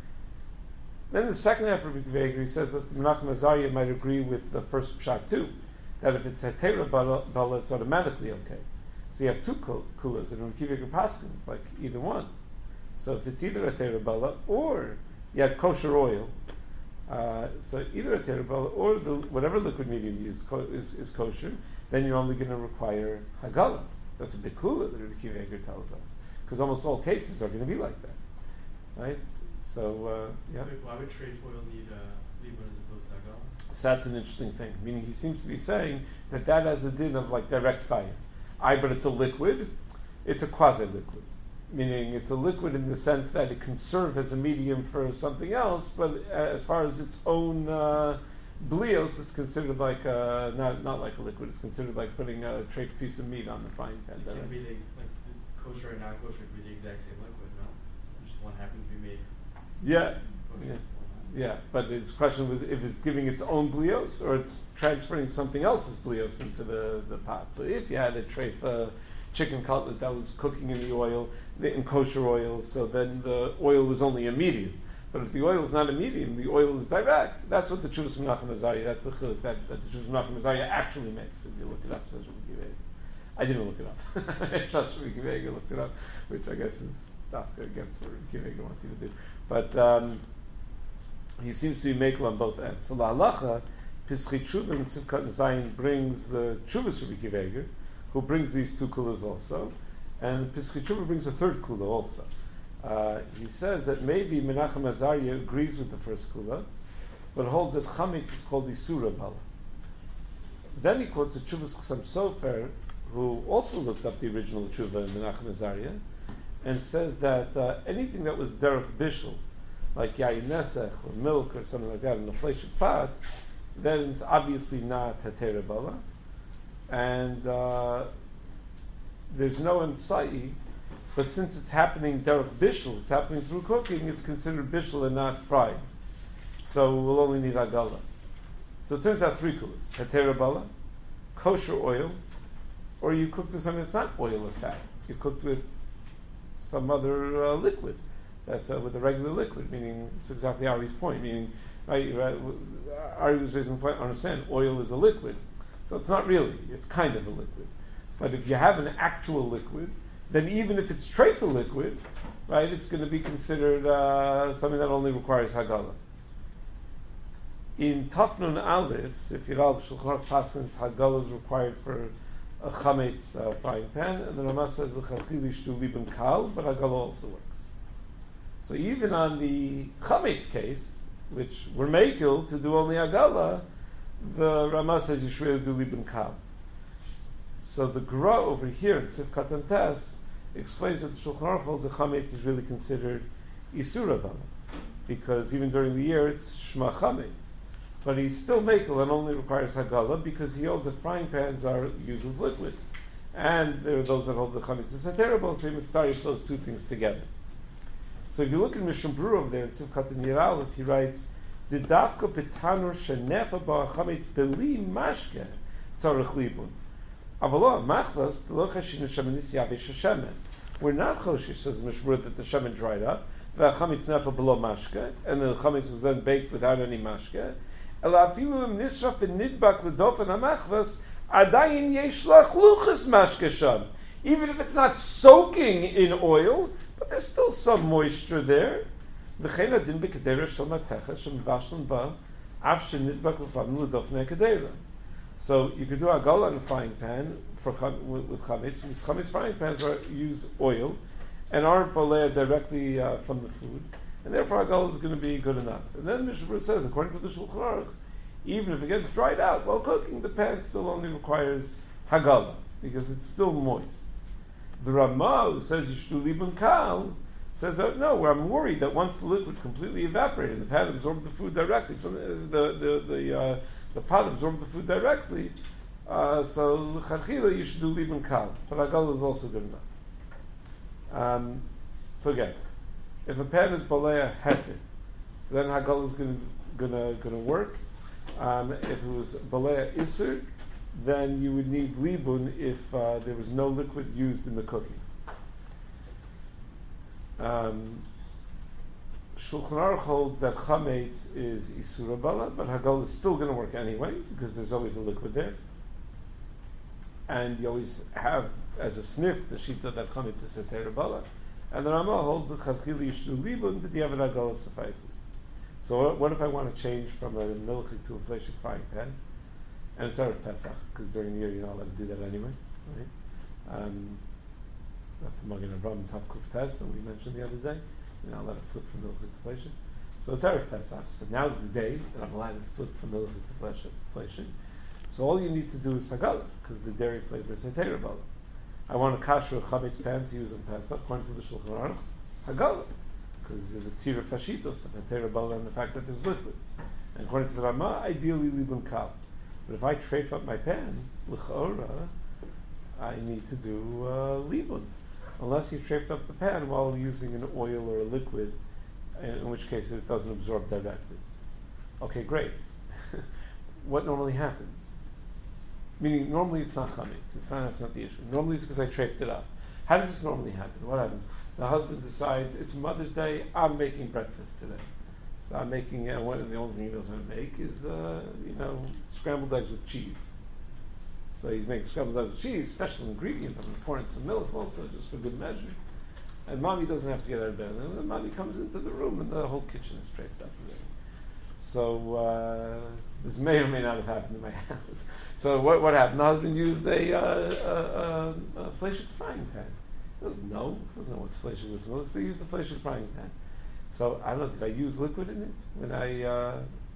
Then the second half of Akiva Eiger, he says that Menachem Azariah might agree with the first pshat too, that if it's hetera bala, it's automatically okay. So you have two kulas, and in Akiva Eiger Paskin, it's like either one. So if it's either a terabala or you have kosher oil, uh, so either a terabala or the, whatever liquid medium you use ko- is, is kosher, then you're only going to require hagala. That's a bikula that Akiva Eiger tells us, because almost all cases are going to be like that, right? So uh, yeah. Wait, why would treif oil need uh, libun as opposed to hagala? So that's an interesting thing. Meaning he seems to be saying that that has a din of like direct fire. I, but it's a liquid. It's a quasi-liquid. Meaning it's a liquid in the sense that it can serve as a medium for something else, but as far as its own uh, blios, it's considered like a, not not like a liquid. It's considered like putting a treif piece of meat on the frying pan. It can be the, like the kosher and non-kosher could be the exact same liquid, no? Just one happens to be made. Yeah, kosher. yeah, yeah. But its question was if it's giving its own blios or it's transferring something else's blios into the, the pot. So if you had a treif uh, chicken cutlet that was cooking in the oil, in kosher oil, so then the oil was only a medium. But if the oil is not a medium, the oil is direct. That's what the Chuvas Menachem Azariah, that's the chiluk that, that the Chuvas Menachem Azariah actually makes. If you look it up, says Rabbi Akiva Eiger. I didn't look it up. Just Rabbi Akiva Eiger looked it up, which I guess is dafka against what Rabbi Akiva Eiger wants you to do. But um, he seems to be makel on both ends. So la halacha, Pischei Tshuva and Sivkat Zayin brings the Chuvas Rabbi Akiva Eiger, who brings these two kulas also. And Pischei Tshuva brings a third kula also. Uh, he says that maybe Menachem Azariah agrees with the first kula, but holds that chametz is called isura bala. Then he quotes a Chuvas Chassam Sofer, who also looked up the original Tshuva in Menachem Azariah, and says that uh, anything that was derech bishul, like yayin nesech or milk or something like that in the fleshik pot, then it's obviously not hetera bala, and uh, there's no ensai, but since it's happening derech bishul, it's happening through cooking, it's considered bishul and not fried. So we'll only need agala. So it turns out three kulas: hetera bala, kosher oil, or you cooked with something that's not oil or fat. You cooked with some other uh, liquid that's uh, with a regular liquid. Meaning, it's exactly Ari's point. Meaning, right, right, Ari was raising the point. Understand, oil is a liquid, so it's not really. It's kind of a liquid. But if you have an actual liquid, then even if it's treifa liquid, right, it's going to be considered uh, something that only requires hagala. In Tafnun Aleph, if you're al Shulchan Aruch Paskins, hagala is required for a chametz uh, frying pan, and the Rama says the chachili shtu liben kal, but hagala also works. So even on the chametz case, which we're makil to do only agala, the Rama says you should really do libun kal. So the Gra over here in Sifkat and Tes explains that the Shulchan Aruch holds the chametz is really considered isura bala, because even during the year it's shma chametz, but he's still makil and only requires hagala because he holds that frying pans are used with liquids, and there are those that hold the chametz is terrible, so he must start those two things together. So if you look at Mishnah Berurah over there in Sifkat and Yer Aleph, he writes, "Didafka petanur shenefa ba chametz beli mashke tzarich libun." Avalo machlas lo chashin shemenis yavish shemen. We're not choshish, says Mishnah Berurah, that the shemen dried up. The chametz nefa below mashke, and the chametz was then baked without any mashke. Ela afilu im nisraf v'nidbak l'dofen hamachlas adayin yesh lach luchas mashke sham. Even if it's not soaking in oil, but there's still some moisture there. V'chein adin b'kedera shel matecha shemivashlan ba af shenidbak l'fam l'dofen kedera. So you could do agala on a frying pan for with, with chametz, because chametz frying pans are, use oil and aren't boleh directly uh, from the food, and therefore agala is going to be good enough. And then Mishnah Berurah says, according to the Shulchan Aruch, even if it gets dried out while cooking, the pan still only requires hagala because it's still moist. The Ramah, who says you should do libun kal, says that no, I'm worried that once the liquid completely evaporated, the pan absorbed the food directly from the the the, the uh, the pot absorbed the food directly, uh, so l'chadchila you should do libun kal, but agala is also good enough. Um, so again, if a pan is balea heter, so then hagala is going gonna gonna work. Um, if it was balea iser, then you would need libun if uh, there was no liquid used in the cooking. Um, Shulchan Aruch holds that chametz is isura bala, but hagala is still going to work anyway because there's always a liquid there, and you always have as a sniff the shita that chametz is heter bala, and the Rama holds that chadchili you should do libun, but the avid hagala suffices. So what, what if I want to change from a milchik to a fleshik frying pan, and it's erev Pesach because during the year you're not allowed to do that anyway, right? Um, that's the Magen Avraham Tav Kuf Tes that we mentioned the other day. You're not allowed to flip from milchik to fleshik. So it's erev Pesach. So now's the day that I'm allowed to flip from milchik to fleshik. fleshik. So all you need to do is hagala because the dairy flavor is heter bala. I want a kasher chametz pan to use on Pesach according to the Shulchan Aruch, hagala, because the tzira fashitos of heter bala and the fact that there's liquid. And according to the Rama, ideally libun kal. But if I treif up my pan, l'chora, I need to do uh, libun. Unless you treifed up the pan while using an oil or a liquid, in which case it doesn't absorb directly. Okay, great. What normally happens? Meaning, normally it's not chametz. It's not, that's not the issue. Normally it's because I treifed it up. How does this normally happen? What happens? The husband decides, it's Mother's Day, I'm making breakfast today. So I'm making, uh, one of the only thing he knows how to make is, uh, you know, scrambled eggs with cheese. So he's making scrambled eggs with cheese, special ingredient. I'm pouring some milk also, just for good measure. And mommy doesn't have to get out of bed. And then mommy comes into the room and the whole kitchen is strafed up already. So uh, this may or may not have happened in my house. So what what happened? The husband used a, uh, a, a, a fleshik frying pan. He doesn't know. He doesn't know what's fleshik with milk. So he used a fleshik frying pan. So I don't know, did I use liquid in it? When I, uh,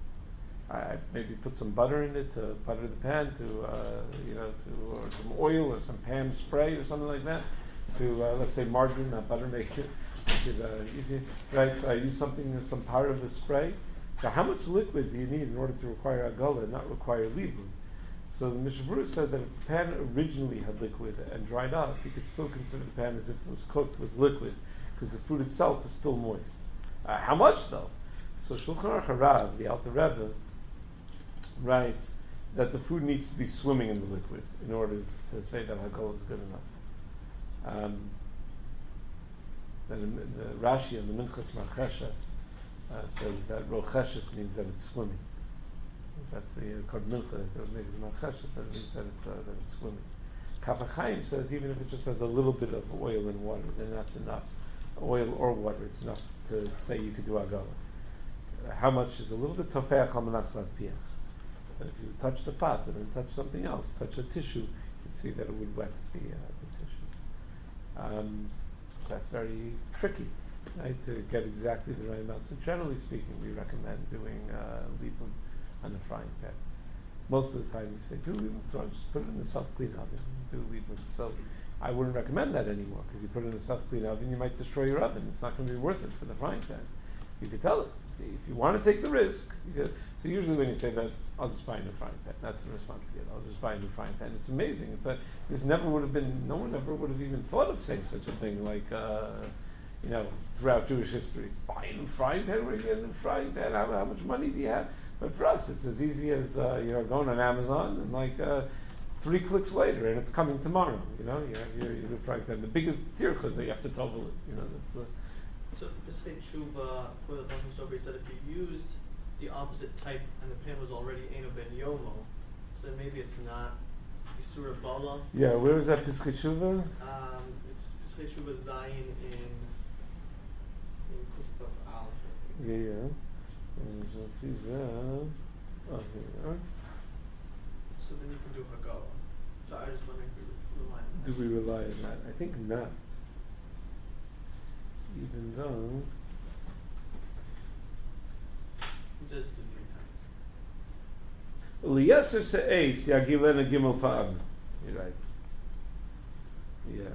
I maybe put some butter in it to butter the pan to, uh, you know, to, or some oil or some pan spray or something like that to, uh, let's say margarine, not butter, make it, make it uh, easy, right? So I use something, some part of the spray. So how much liquid do you need in order to require agala and not require libun? So the Mishnah Berurah said that if the pan originally had liquid and dried up, you could still consider the pan as if it was cooked with liquid because the food itself is still moist. Uh, how much though? So Shulchan Aruch Harav, the Alter Rebbe, writes that the food needs to be swimming in the liquid in order to say that hagala is good enough. Um, then the, the Rashi and the Minchas Marcheshes uh, says that rocheshes means that it's swimming. That's the called Mincha. That makes Marcheshes, that means that it's uh, that it's swimming. Kaf HaChaim says even if it just has a little bit of oil and water, then that's enough. Oil or water, it's enough to say you could do agala. Uh, how much is a little bit tofeach al manas piach? But if you touch the pot and then touch something else, touch a tissue, you can see that it would wet the, uh, the tissue. Um, so that's very tricky. right, to get exactly the right amount. So generally speaking, we recommend doing uh, libun on the frying pan. Most of the time, you say do libun throw, just put it in the self-clean oven, do libun. So I wouldn't recommend that anymore because you put it in the self-clean oven, you might destroy your oven. It's not going to be worth it for the frying pan. You could tell it if you want to take the risk. You could, so usually when you say that, I'll just buy a new frying pan. That's the response you get. I'll just buy a new frying pan. It's amazing. It's a, this never would have been. No one ever would have even thought of saying such a thing like. Uh, you know, throughout Jewish history, buy a new frying pan. Where you get a new frying pan? How, how much money do you have? But for us, it's as easy as uh, you know going on Amazon and like uh, three clicks later, and it's coming tomorrow. You know, you have your, your new frying pan. The biggest tircha is that you have to tovel it. You know, that's the. So Pischei Tshuva, where the Chacham Sofer said if you used the opposite type and the pan was already Eino Ben Yomo, so then maybe it's not Isura Bala. Yeah, where is that Pischei Tshuva? Um, it's Pischei Tshuva Zion in in Kuf Al. Yeah, yeah. And so please, uh, oh, here we are. So then you can do Hagala. So I just wondering if we rely on that. Do we rely on that? I think not. Even though. He says to three times. Eliezer se'eis yagilena gimel pa'am. He writes. Yeah.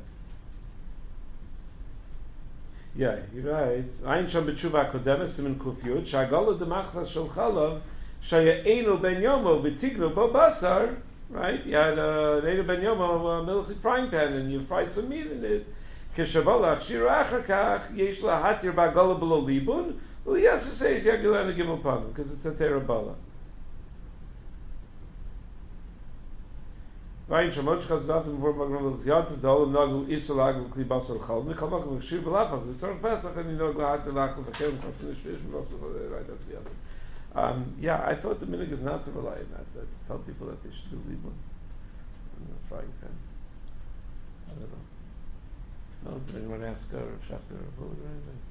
Yeah, he writes. Ein sham b'tshuva kodemes simin kuf yud shagala demachlas shel chalav shaya eino ben yomo b'tigno bo basar. Right? You had uh, an eino ben yomo a milk frying pan and you fried some meat in it. Keshabalach shiru achar kach yesh la hatir ba'gala below libun. Eliezer says yagilena gimel pa'am because it's a terabala. Right, Shamosh Chazdafim before Magnum Ziat, the whole Nagu Isolag, Klibasal Chal, Mikhamak, Shir Balafak, the Tzor Pesach, and you know, Glad to Lach, the Kem, Kapsin, Shvish, right, that's the other. Um, yeah, I thought the minig is not to rely on that, that, to tell people that they should do libun in the frying pan. I don't know. No, did anyone ask uh, Rav Shafter or Rav or anything?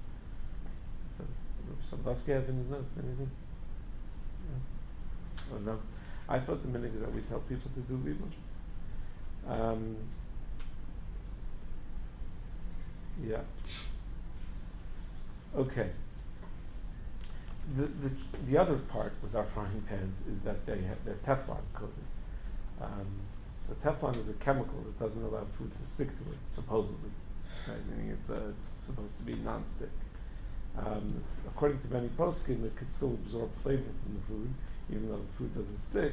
Some Basque have in his notes, anything? Yeah. Oh, no. I thought the minig is that we tell people to do libun. Um, yeah. Okay. The, the the other part with our frying pans is that they have they're Teflon coated. Um, so Teflon is a chemical that doesn't allow food to stick to it, supposedly. Right? Meaning it's uh, it's supposed to be non-stick. Um, according to many poskim, it could still absorb flavor from the food, even though the food doesn't stick,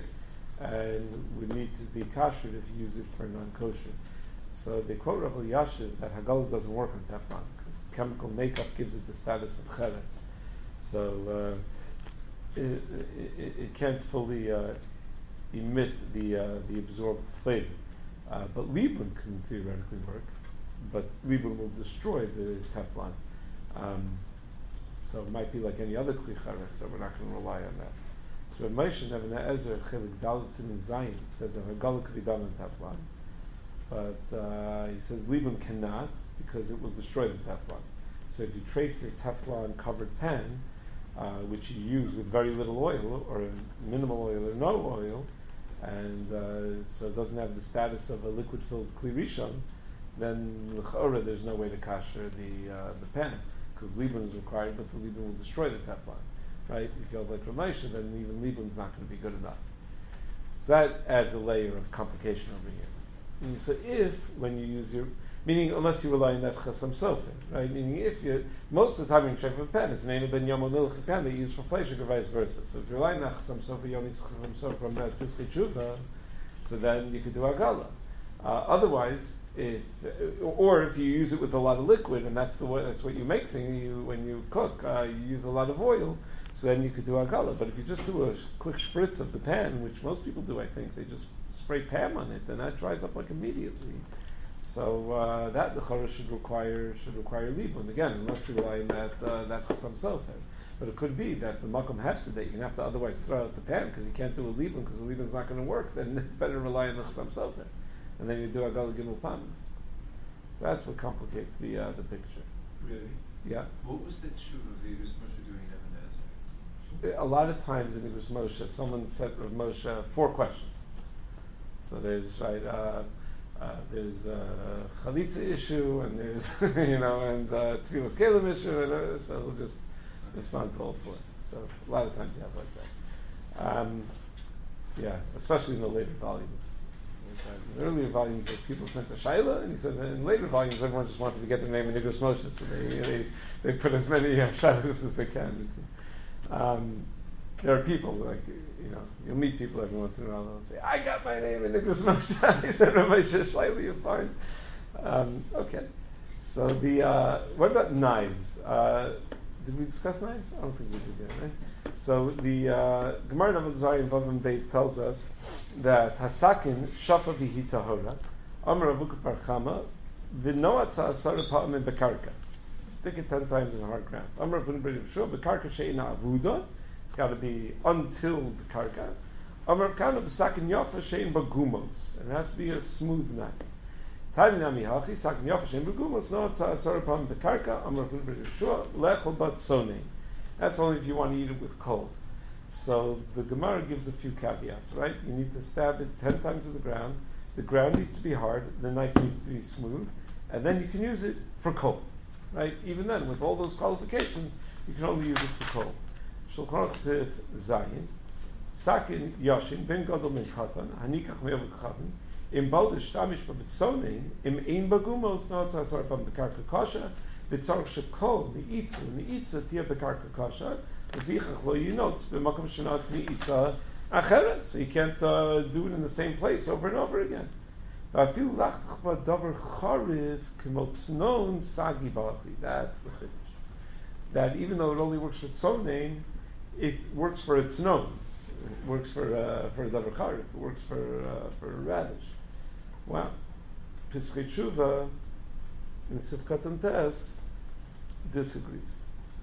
and would need to be kosher if you use it for non-kosher. So they quote Rabbi Yashiv that Hagala doesn't work on Teflon because chemical makeup gives it the status of cheres. So uh, it, it, it can't fully uh, emit the uh, the absorbed flavor. Uh, but libun can theoretically work, but libun will destroy the Teflon. Um, So it might be like any other kli chares that we're not going to rely on that. So Moshe Neven Ezer Chilik Dalit Simin Zayin says that Hagala could be done on Teflon, but uh, he says libun cannot because it will destroy the Teflon. So if you treif your Teflon covered pan, uh, which you use with very little oil or minimal oil or no oil, and uh, so it doesn't have the status of a liquid filled kli rishon, then l'chora there's no way to kasher the uh, the pan. Because libun is required, but the libun will destroy the Teflon, right? If you have like Ramesha, then even libun is not going to be good enough. So that adds a layer of complication over here. And so if, when you use your, meaning unless you rely on that chasam sofer, right? Meaning if you, most of the time in Shefet pen, it's an Eino Ben Yomo Milch pen that you use for fleishik or vice versa. So if you rely on that chasam sofer, yomi chasam sofer from that Pischei Tshuva, so then you could do Hagala. Uh, otherwise, if or if you use it with a lot of liquid, and that's the way, that's what you make things. You when you cook, uh, you use a lot of oil, so then you could do Hagala. But if you just do a sh- quick spritz of the pan, which most people do, I think they just spray Pam on it, and that dries up like immediately. So uh, that the chorus should require should require libun again, unless you rely on that uh, that chasam sofer. But it could be that the makom has to that you're going to have to otherwise throw out the pan because you can't do a libun because the libun is not going to work. Then better rely on the chasam sofer. And then you do Hagala Gimel Pam. So that's what complicates the uh, the picture. Really? Yeah. What was the tshuva of Igros Moshe doing in Evan Ezer? A lot of times in Igros Moshe, someone sent Rav Moshe four questions. So there's right. Uh, uh, there's a chalitza issue, and there's you know, and uh, tefillas kelim issue, and uh, so we'll just respond to all four. So a lot of times you have like that. Um, yeah, especially in the later volumes. In the earlier volumes, like people sent a shaila, and he said in later volumes, everyone just wanted to get the name of Nigros Moshe, so they they, they put as many uh, shailas as they can. Um, there are people like you know you'll meet people every once in a while and they'll say, "I got my name in Nigros Moshe." He said, "Rabbi Shaila, you're fine." Um, okay, so the uh, what about knives? Uh, did we discuss knives? I don't think we did that, right? So the uh, Gemara Navad Zayin Vavim Beis tells us that Hasakin Shafa Vihi Tahora Amar Avuka Bar Chama V'noatza Asara Pa'amim Bekarka. Stick it ten times in hard ground. Amar Avun B'Riv Shua Bekarka She'ina Avuda. It's got to be untilled karka. Amar Avkana B'Sakin Yafa She'in Bagumos. And it has to be a smooth knife. Tani Nami Hachi Sakin Yafa She'in Bagumos Noatza Asara Pa'amim Bekarka Amar Avun B'Riv Shua Lechol Bat Sonei. That's only if you want to eat it with cold. So the Gemara gives a few caveats, right? You need to stab it ten times to the ground. The ground needs to be hard. The knife needs to be smooth. And then you can use it for cold, right? Even then, with all those qualifications, you can only use it for cold. Shulchan Aruch Sif Zayin, Sakin Yashin, Ben Gadol Min Katan, Hanikach Me'avik Chavin, Im Bal Ishtamish B'Bitzonin, Im Ein Bagumos, Noatz Asar Bam Bekarka Kasha, V'tzarch Shekol, Mi'itza, Mi'itza Tia Bekarka Kasha, V'vichach Lo Yinotz, B'makom Shenatz Mi'itza Acheret. So you can't uh, do it in the same place over and over again. V'afil Lachtach B'davar Chariv, K'motznon Sagi Balachi. That's the chiddush. That even though it only works for Tzonein, it works for its known. It works for uh, for Davar Chariv. It works for uh, for radish. Wow. Pischei Tshuva in Sifkat Tes disagrees.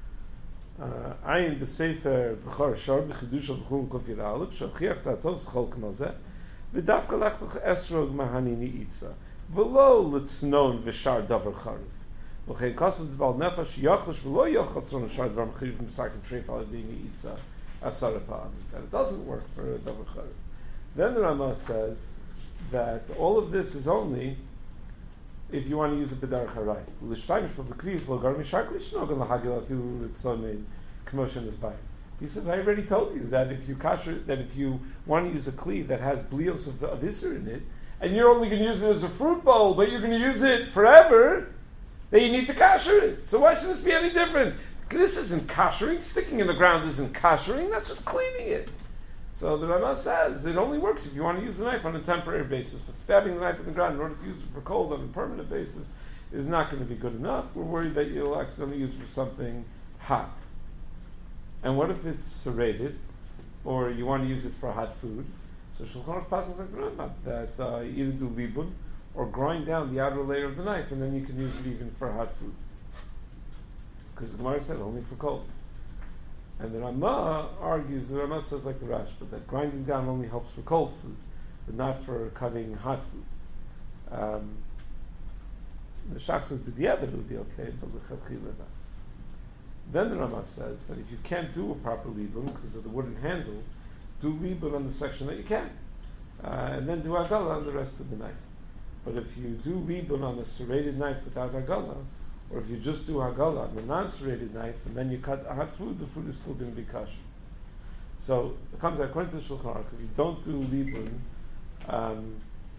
Ayin b'sefer b'char shar b'chidush b'chum kof yir aleph shachriach ta'atos chol k'mazeh v'davka lachtach esrog mahanini itza v'lo l'tznon v'shar davar chariv v'chein kasav d'bal nefesh yachash v'lo yachach tzon v'shar davar chariv m'sakin treif al adini itza asara pa'amim. That it doesn't work for davar chariv. Then the Rama says that all of this is only if you want to use a b'darach harai. L'shtayim shva b'kriz lo gar mishak l'shnog al hagil afilu l'tzonein k'moshen is bayim. He says, I already told you that if you kasher, that if you want to use a kli that has blios of, of iser in it, and you're only going to use it as a fruit bowl, but you're going to use it forever, then you need to kasher it. So why should this be any different? This isn't kashering. Sticking in the ground isn't kashering. That's just cleaning it. So the Rama says it only works if you want to use the knife on a temporary basis, but stabbing the knife in the ground in order to use it for cold on a permanent basis is not going to be good enough. We're worried that you'll accidentally use it for something hot. And what if it's serrated, or you want to use it for hot food? So Shulchan Aruch passes like the Rambam that uh, you either do libun or grind down the outer layer of the knife, and then you can use it even for hot food. Because the Gemara said only for cold. And the Rama argues, the Rama says like the Rashba, that grinding down only helps for cold food, but not for cutting hot food. Um, the Shach says, b'diavad it would be okay, but l'chadchila not. Then the Rama says that if you can't do a proper libun because of the wooden handle, do libun on the section that you can, uh, and then do agala on the rest of the knife. But if you do libun on a serrated knife without agala, or if you just do hagala on the non-serrated knife and then you cut hot food, the food is still going to be kosher. So it comes out according to the Shulchan Aruch, if you don't do libun um,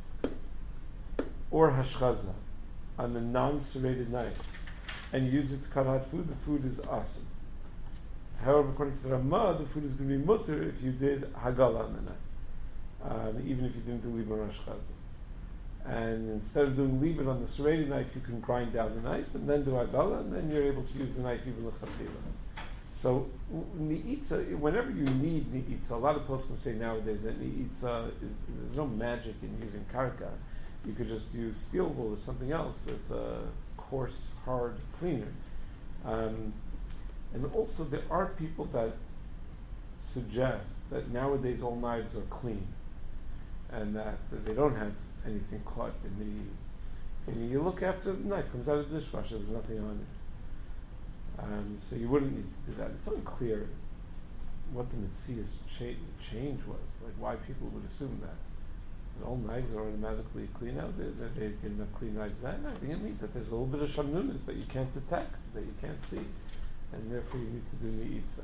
or hashchaza on the non-serrated knife and you use it to cut hot food, the food is awesome. However, according to the Ramah, the food is going to be mutter if you did hagala on the knife, um, even if you didn't do libun or hashchaza. And instead of doing libun on the serrated knife, you can grind down the knife and then do agala, and then you're able to use the knife even l'chafila. So ni'itza, whenever you need ni'itza, a lot of poskim say nowadays that ni'itza is there's no magic in using karka. You could just use steel wool or something else that's a coarse, hard cleaner. Um, and also there are people that suggest that nowadays all knives are clean and that they don't have anything caught in the. And you look after the knife comes out of the dishwasher. There's nothing on it, um, so you wouldn't need to do that. It's unclear what the Metzias cha- change was, like why people would assume that. all knives are automatically clean now. They, they, they get enough clean knives then. I think it means that there's a little bit of shamnunis that you can't detect, that you can't see, and therefore you need to do ni'itza.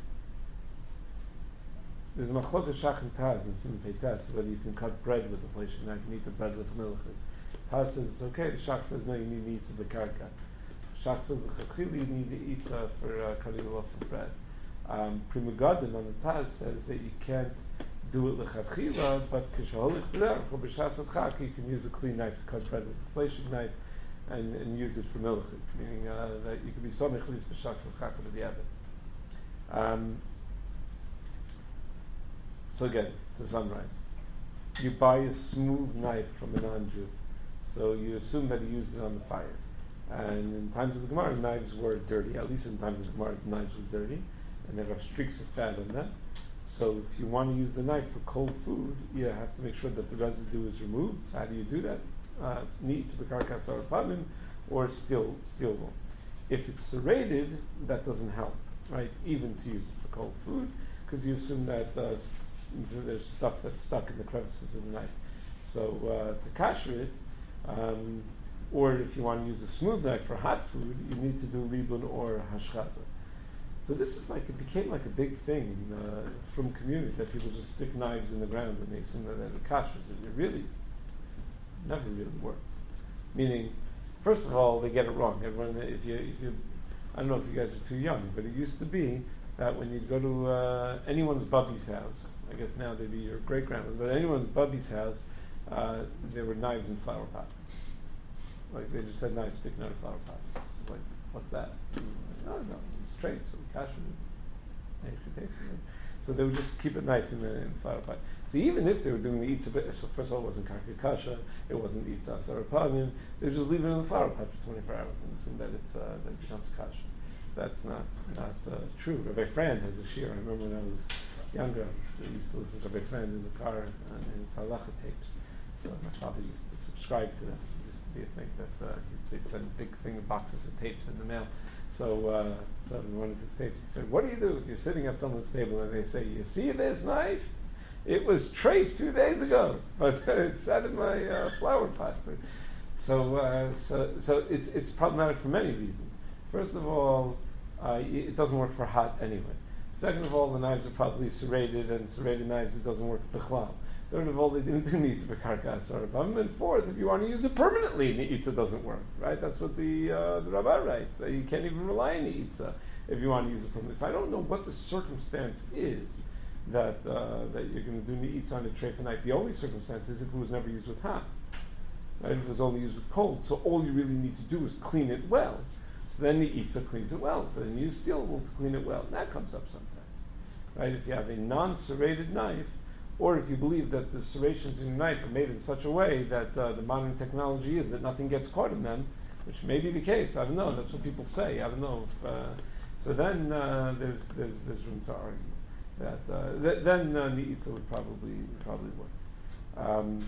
There's a machlokas shach and taz in Simon Peitas whether you can cut bread with a fleshing knife. You need to bread with milchid. Taz says it's okay. The shach says no. You need ni'itza b'karka. Shach says the chachili you need ni'itza for uh, cutting a loaf of bread. Um, Pri Megadim on the Taz says that you can't do it lechatchila, but kishaholich b'der for b'shas chak you can use a clean knife to cut bread with a fleshing knife, and, and use it for milchid, meaning uh, that you can be somich at least b'shas chak with the other. Um, So again, to summarize, you buy a smooth knife from a non-Jew, so you assume that he used it on the fire. And in times of the Gemara, knives were dirty. At least in times of the Gemara, knives were dirty, and they have streaks of fat on them. So if you want to use the knife for cold food, you have to make sure that the residue is removed. So how do you do that? Uh, Neat to the karkas or panim, or steel steel wool. If it's serrated, that doesn't help, right? Even to use it for cold food, because you assume that uh, there's stuff that's stuck in the crevices of the knife. So uh, to kasher it, um, or if you want to use a smooth knife for hot food, you need to do libun or hashchaza. So this is like, it became like a big thing uh, from community, that people just stick knives in the ground and they assume that they're kashers. It really never really works. Meaning, first of all, they get it wrong. Everyone, if you, if you, I don't know if you guys are too young, but it used to be that when you'd go to uh, anyone's bubby's house, I guess now they'd be your great grandmother, but anyone's bubby's house, uh, there were knives in flower pots. Like they just had knives sticking out of flower pots. It's like, what's that? No, no, it's straight. So we cash it. So they would just keep a knife in the, in the flower pot. So even if they were doing the Eitzah, so first of all, it wasn't Karka Kasha, it wasn't Eitzah Sarapagin, they would just leave it in the flower pot for twenty-four hours and assume that it's uh, that it becomes Kasha. So that's not not uh, true. Rabbi Frand has a shir. I remember when I was younger, I used to listen to Rabbi Frand in the car on his halacha tapes. So my father used to subscribe to them. It used to be a thing that uh, they'd send big thing of boxes of tapes in the mail. So, uh, so in one of his tapes, he said, "What do you do if you're sitting at someone's table and they say, 'You see this knife? It was traced two days ago, but it sat in my uh, flower pot.'" So, uh, so, so it's it's problematic for many reasons. First of all, uh, it doesn't work for hot anyway. Second of all, the knives are probably serrated, and serrated knives, it doesn't work bichlal. Third of all, they didn't do nitzah b'karkas or abam. And fourth, if you want to use it permanently, nitzah doesn't work, right? That's what the uh, the Rabbah writes, that you can't even rely on nitzah if you want to use it permanently. So I don't know what the circumstance is that uh, that you're going to do nitzah on a trefa knife. The only circumstance is if it was never used with hot, right? If it was only used with cold. So all you really need to do is clean it well. So then the Eitzah cleans it well. So then you use steel wool to clean it well. And that comes up sometimes, right? If you have a non-serrated knife, or if you believe that the serrations in your knife are made in such a way that uh, the modern technology is that nothing gets caught in them, which may be the case. I don't know. That's what people say. I don't know. If, uh, so then uh, there's there's there's room to argue that uh, th- then uh, the Eitzah would probably would probably work. Um,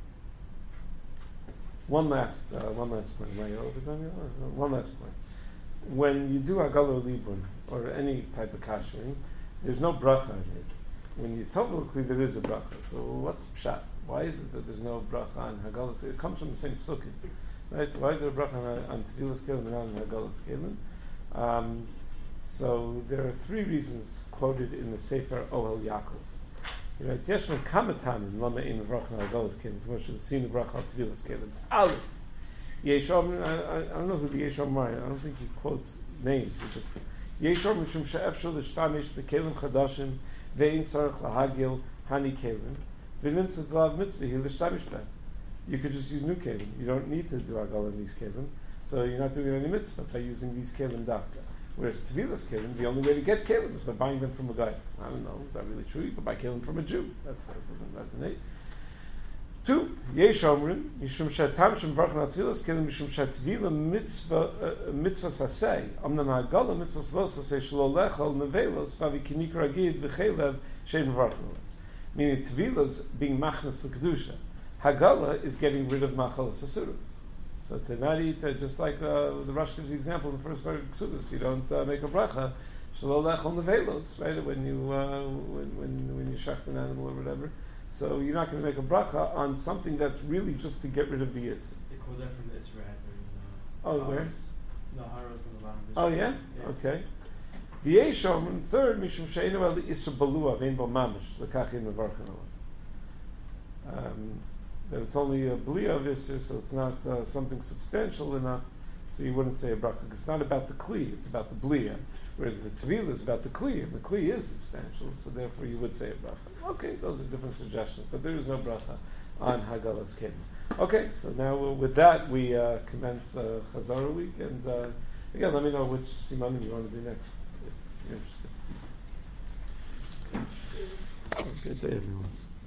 one last uh, one last point. Am I over time? One last point. When you do Hagala Libun, or any type of kashering, there's no bracha on it. When you totally, there is a bracha. So what's pshat? Why is it that there's no bracha on Hagala? It comes from the same psukim, right? So why is there a bracha on, on Tevilas Kelim and not on Hagala Kelim? Um, so there are three reasons quoted in the Sefer Ohel Yaakov. He writes, Yeshvan kamatanim lama in bracha on Hagala Kelim. We should see the bracha on Tevilas Kelim. Aleph. Yeshom, I, I don't know who the Yeshom are. I don't think he quotes names. He just Yeshom mishum she'efshel l'shtamish bekelim chadashim ve'in sarach lahagil hani kelim v'nimtzat v'lav mitzvah l'shtamish ben. You could just use new kelim. You don't need to do agal in these kelim, so you're not doing any mitzvah by using these kelim dafka. Whereas tevilas kelim, the only way to get kelim is by buying them from a guy. I don't know, is that really true? You could buy kelim from a Jew. That's, that doesn't resonate. Two, Yesh Omrim, Mishum Shatam Shem Baruch Natvilas Kelim Mishum Shatvila Mitzvah Mitzvah Sasei Amnam Hagala Mitzvah Slos Sasei Shlo Lechol Nevelos Vavi Kinik Ragid V'Chelev Shem Baruch. Meaning Tvilas being Machnas L'Kedusha, Hagala is getting rid of Machalas Asuras. So to not eat, uh, just like uh, the Rosh gives the example in the first part of Ksubas, you don't uh, make a bracha Shlo Lechol Nevelos, right? When you uh, when when when you shacht an animal or whatever. So you're not going to make a bracha on something that's really just to get rid of the yisr. They quote that from the Isra Heter in the Oh, where? No, Haros in the bottom of the Oh yeah? yeah. Okay. The Yeshom, and third, Mishum Sheinu El Isra Balua Vein Bo Mamish, Lekachin Mevarchan Alav. Um, that it's only a Blia of Isra, so it's not uh, something substantial enough, so you wouldn't say a bracha. It's not about the Kli, it's about the Blia. Whereas the Tevila is about the Kli, and the Kli is substantial, so therefore you would say a bracha. Okay, those are different suggestions, but there is no bracha on Hagalas Kedem. Okay, so now uh, with that we uh, commence uh, Chazara week, and uh, again, let me know which simanim you want to do next, if you're interested. Good day, everyone.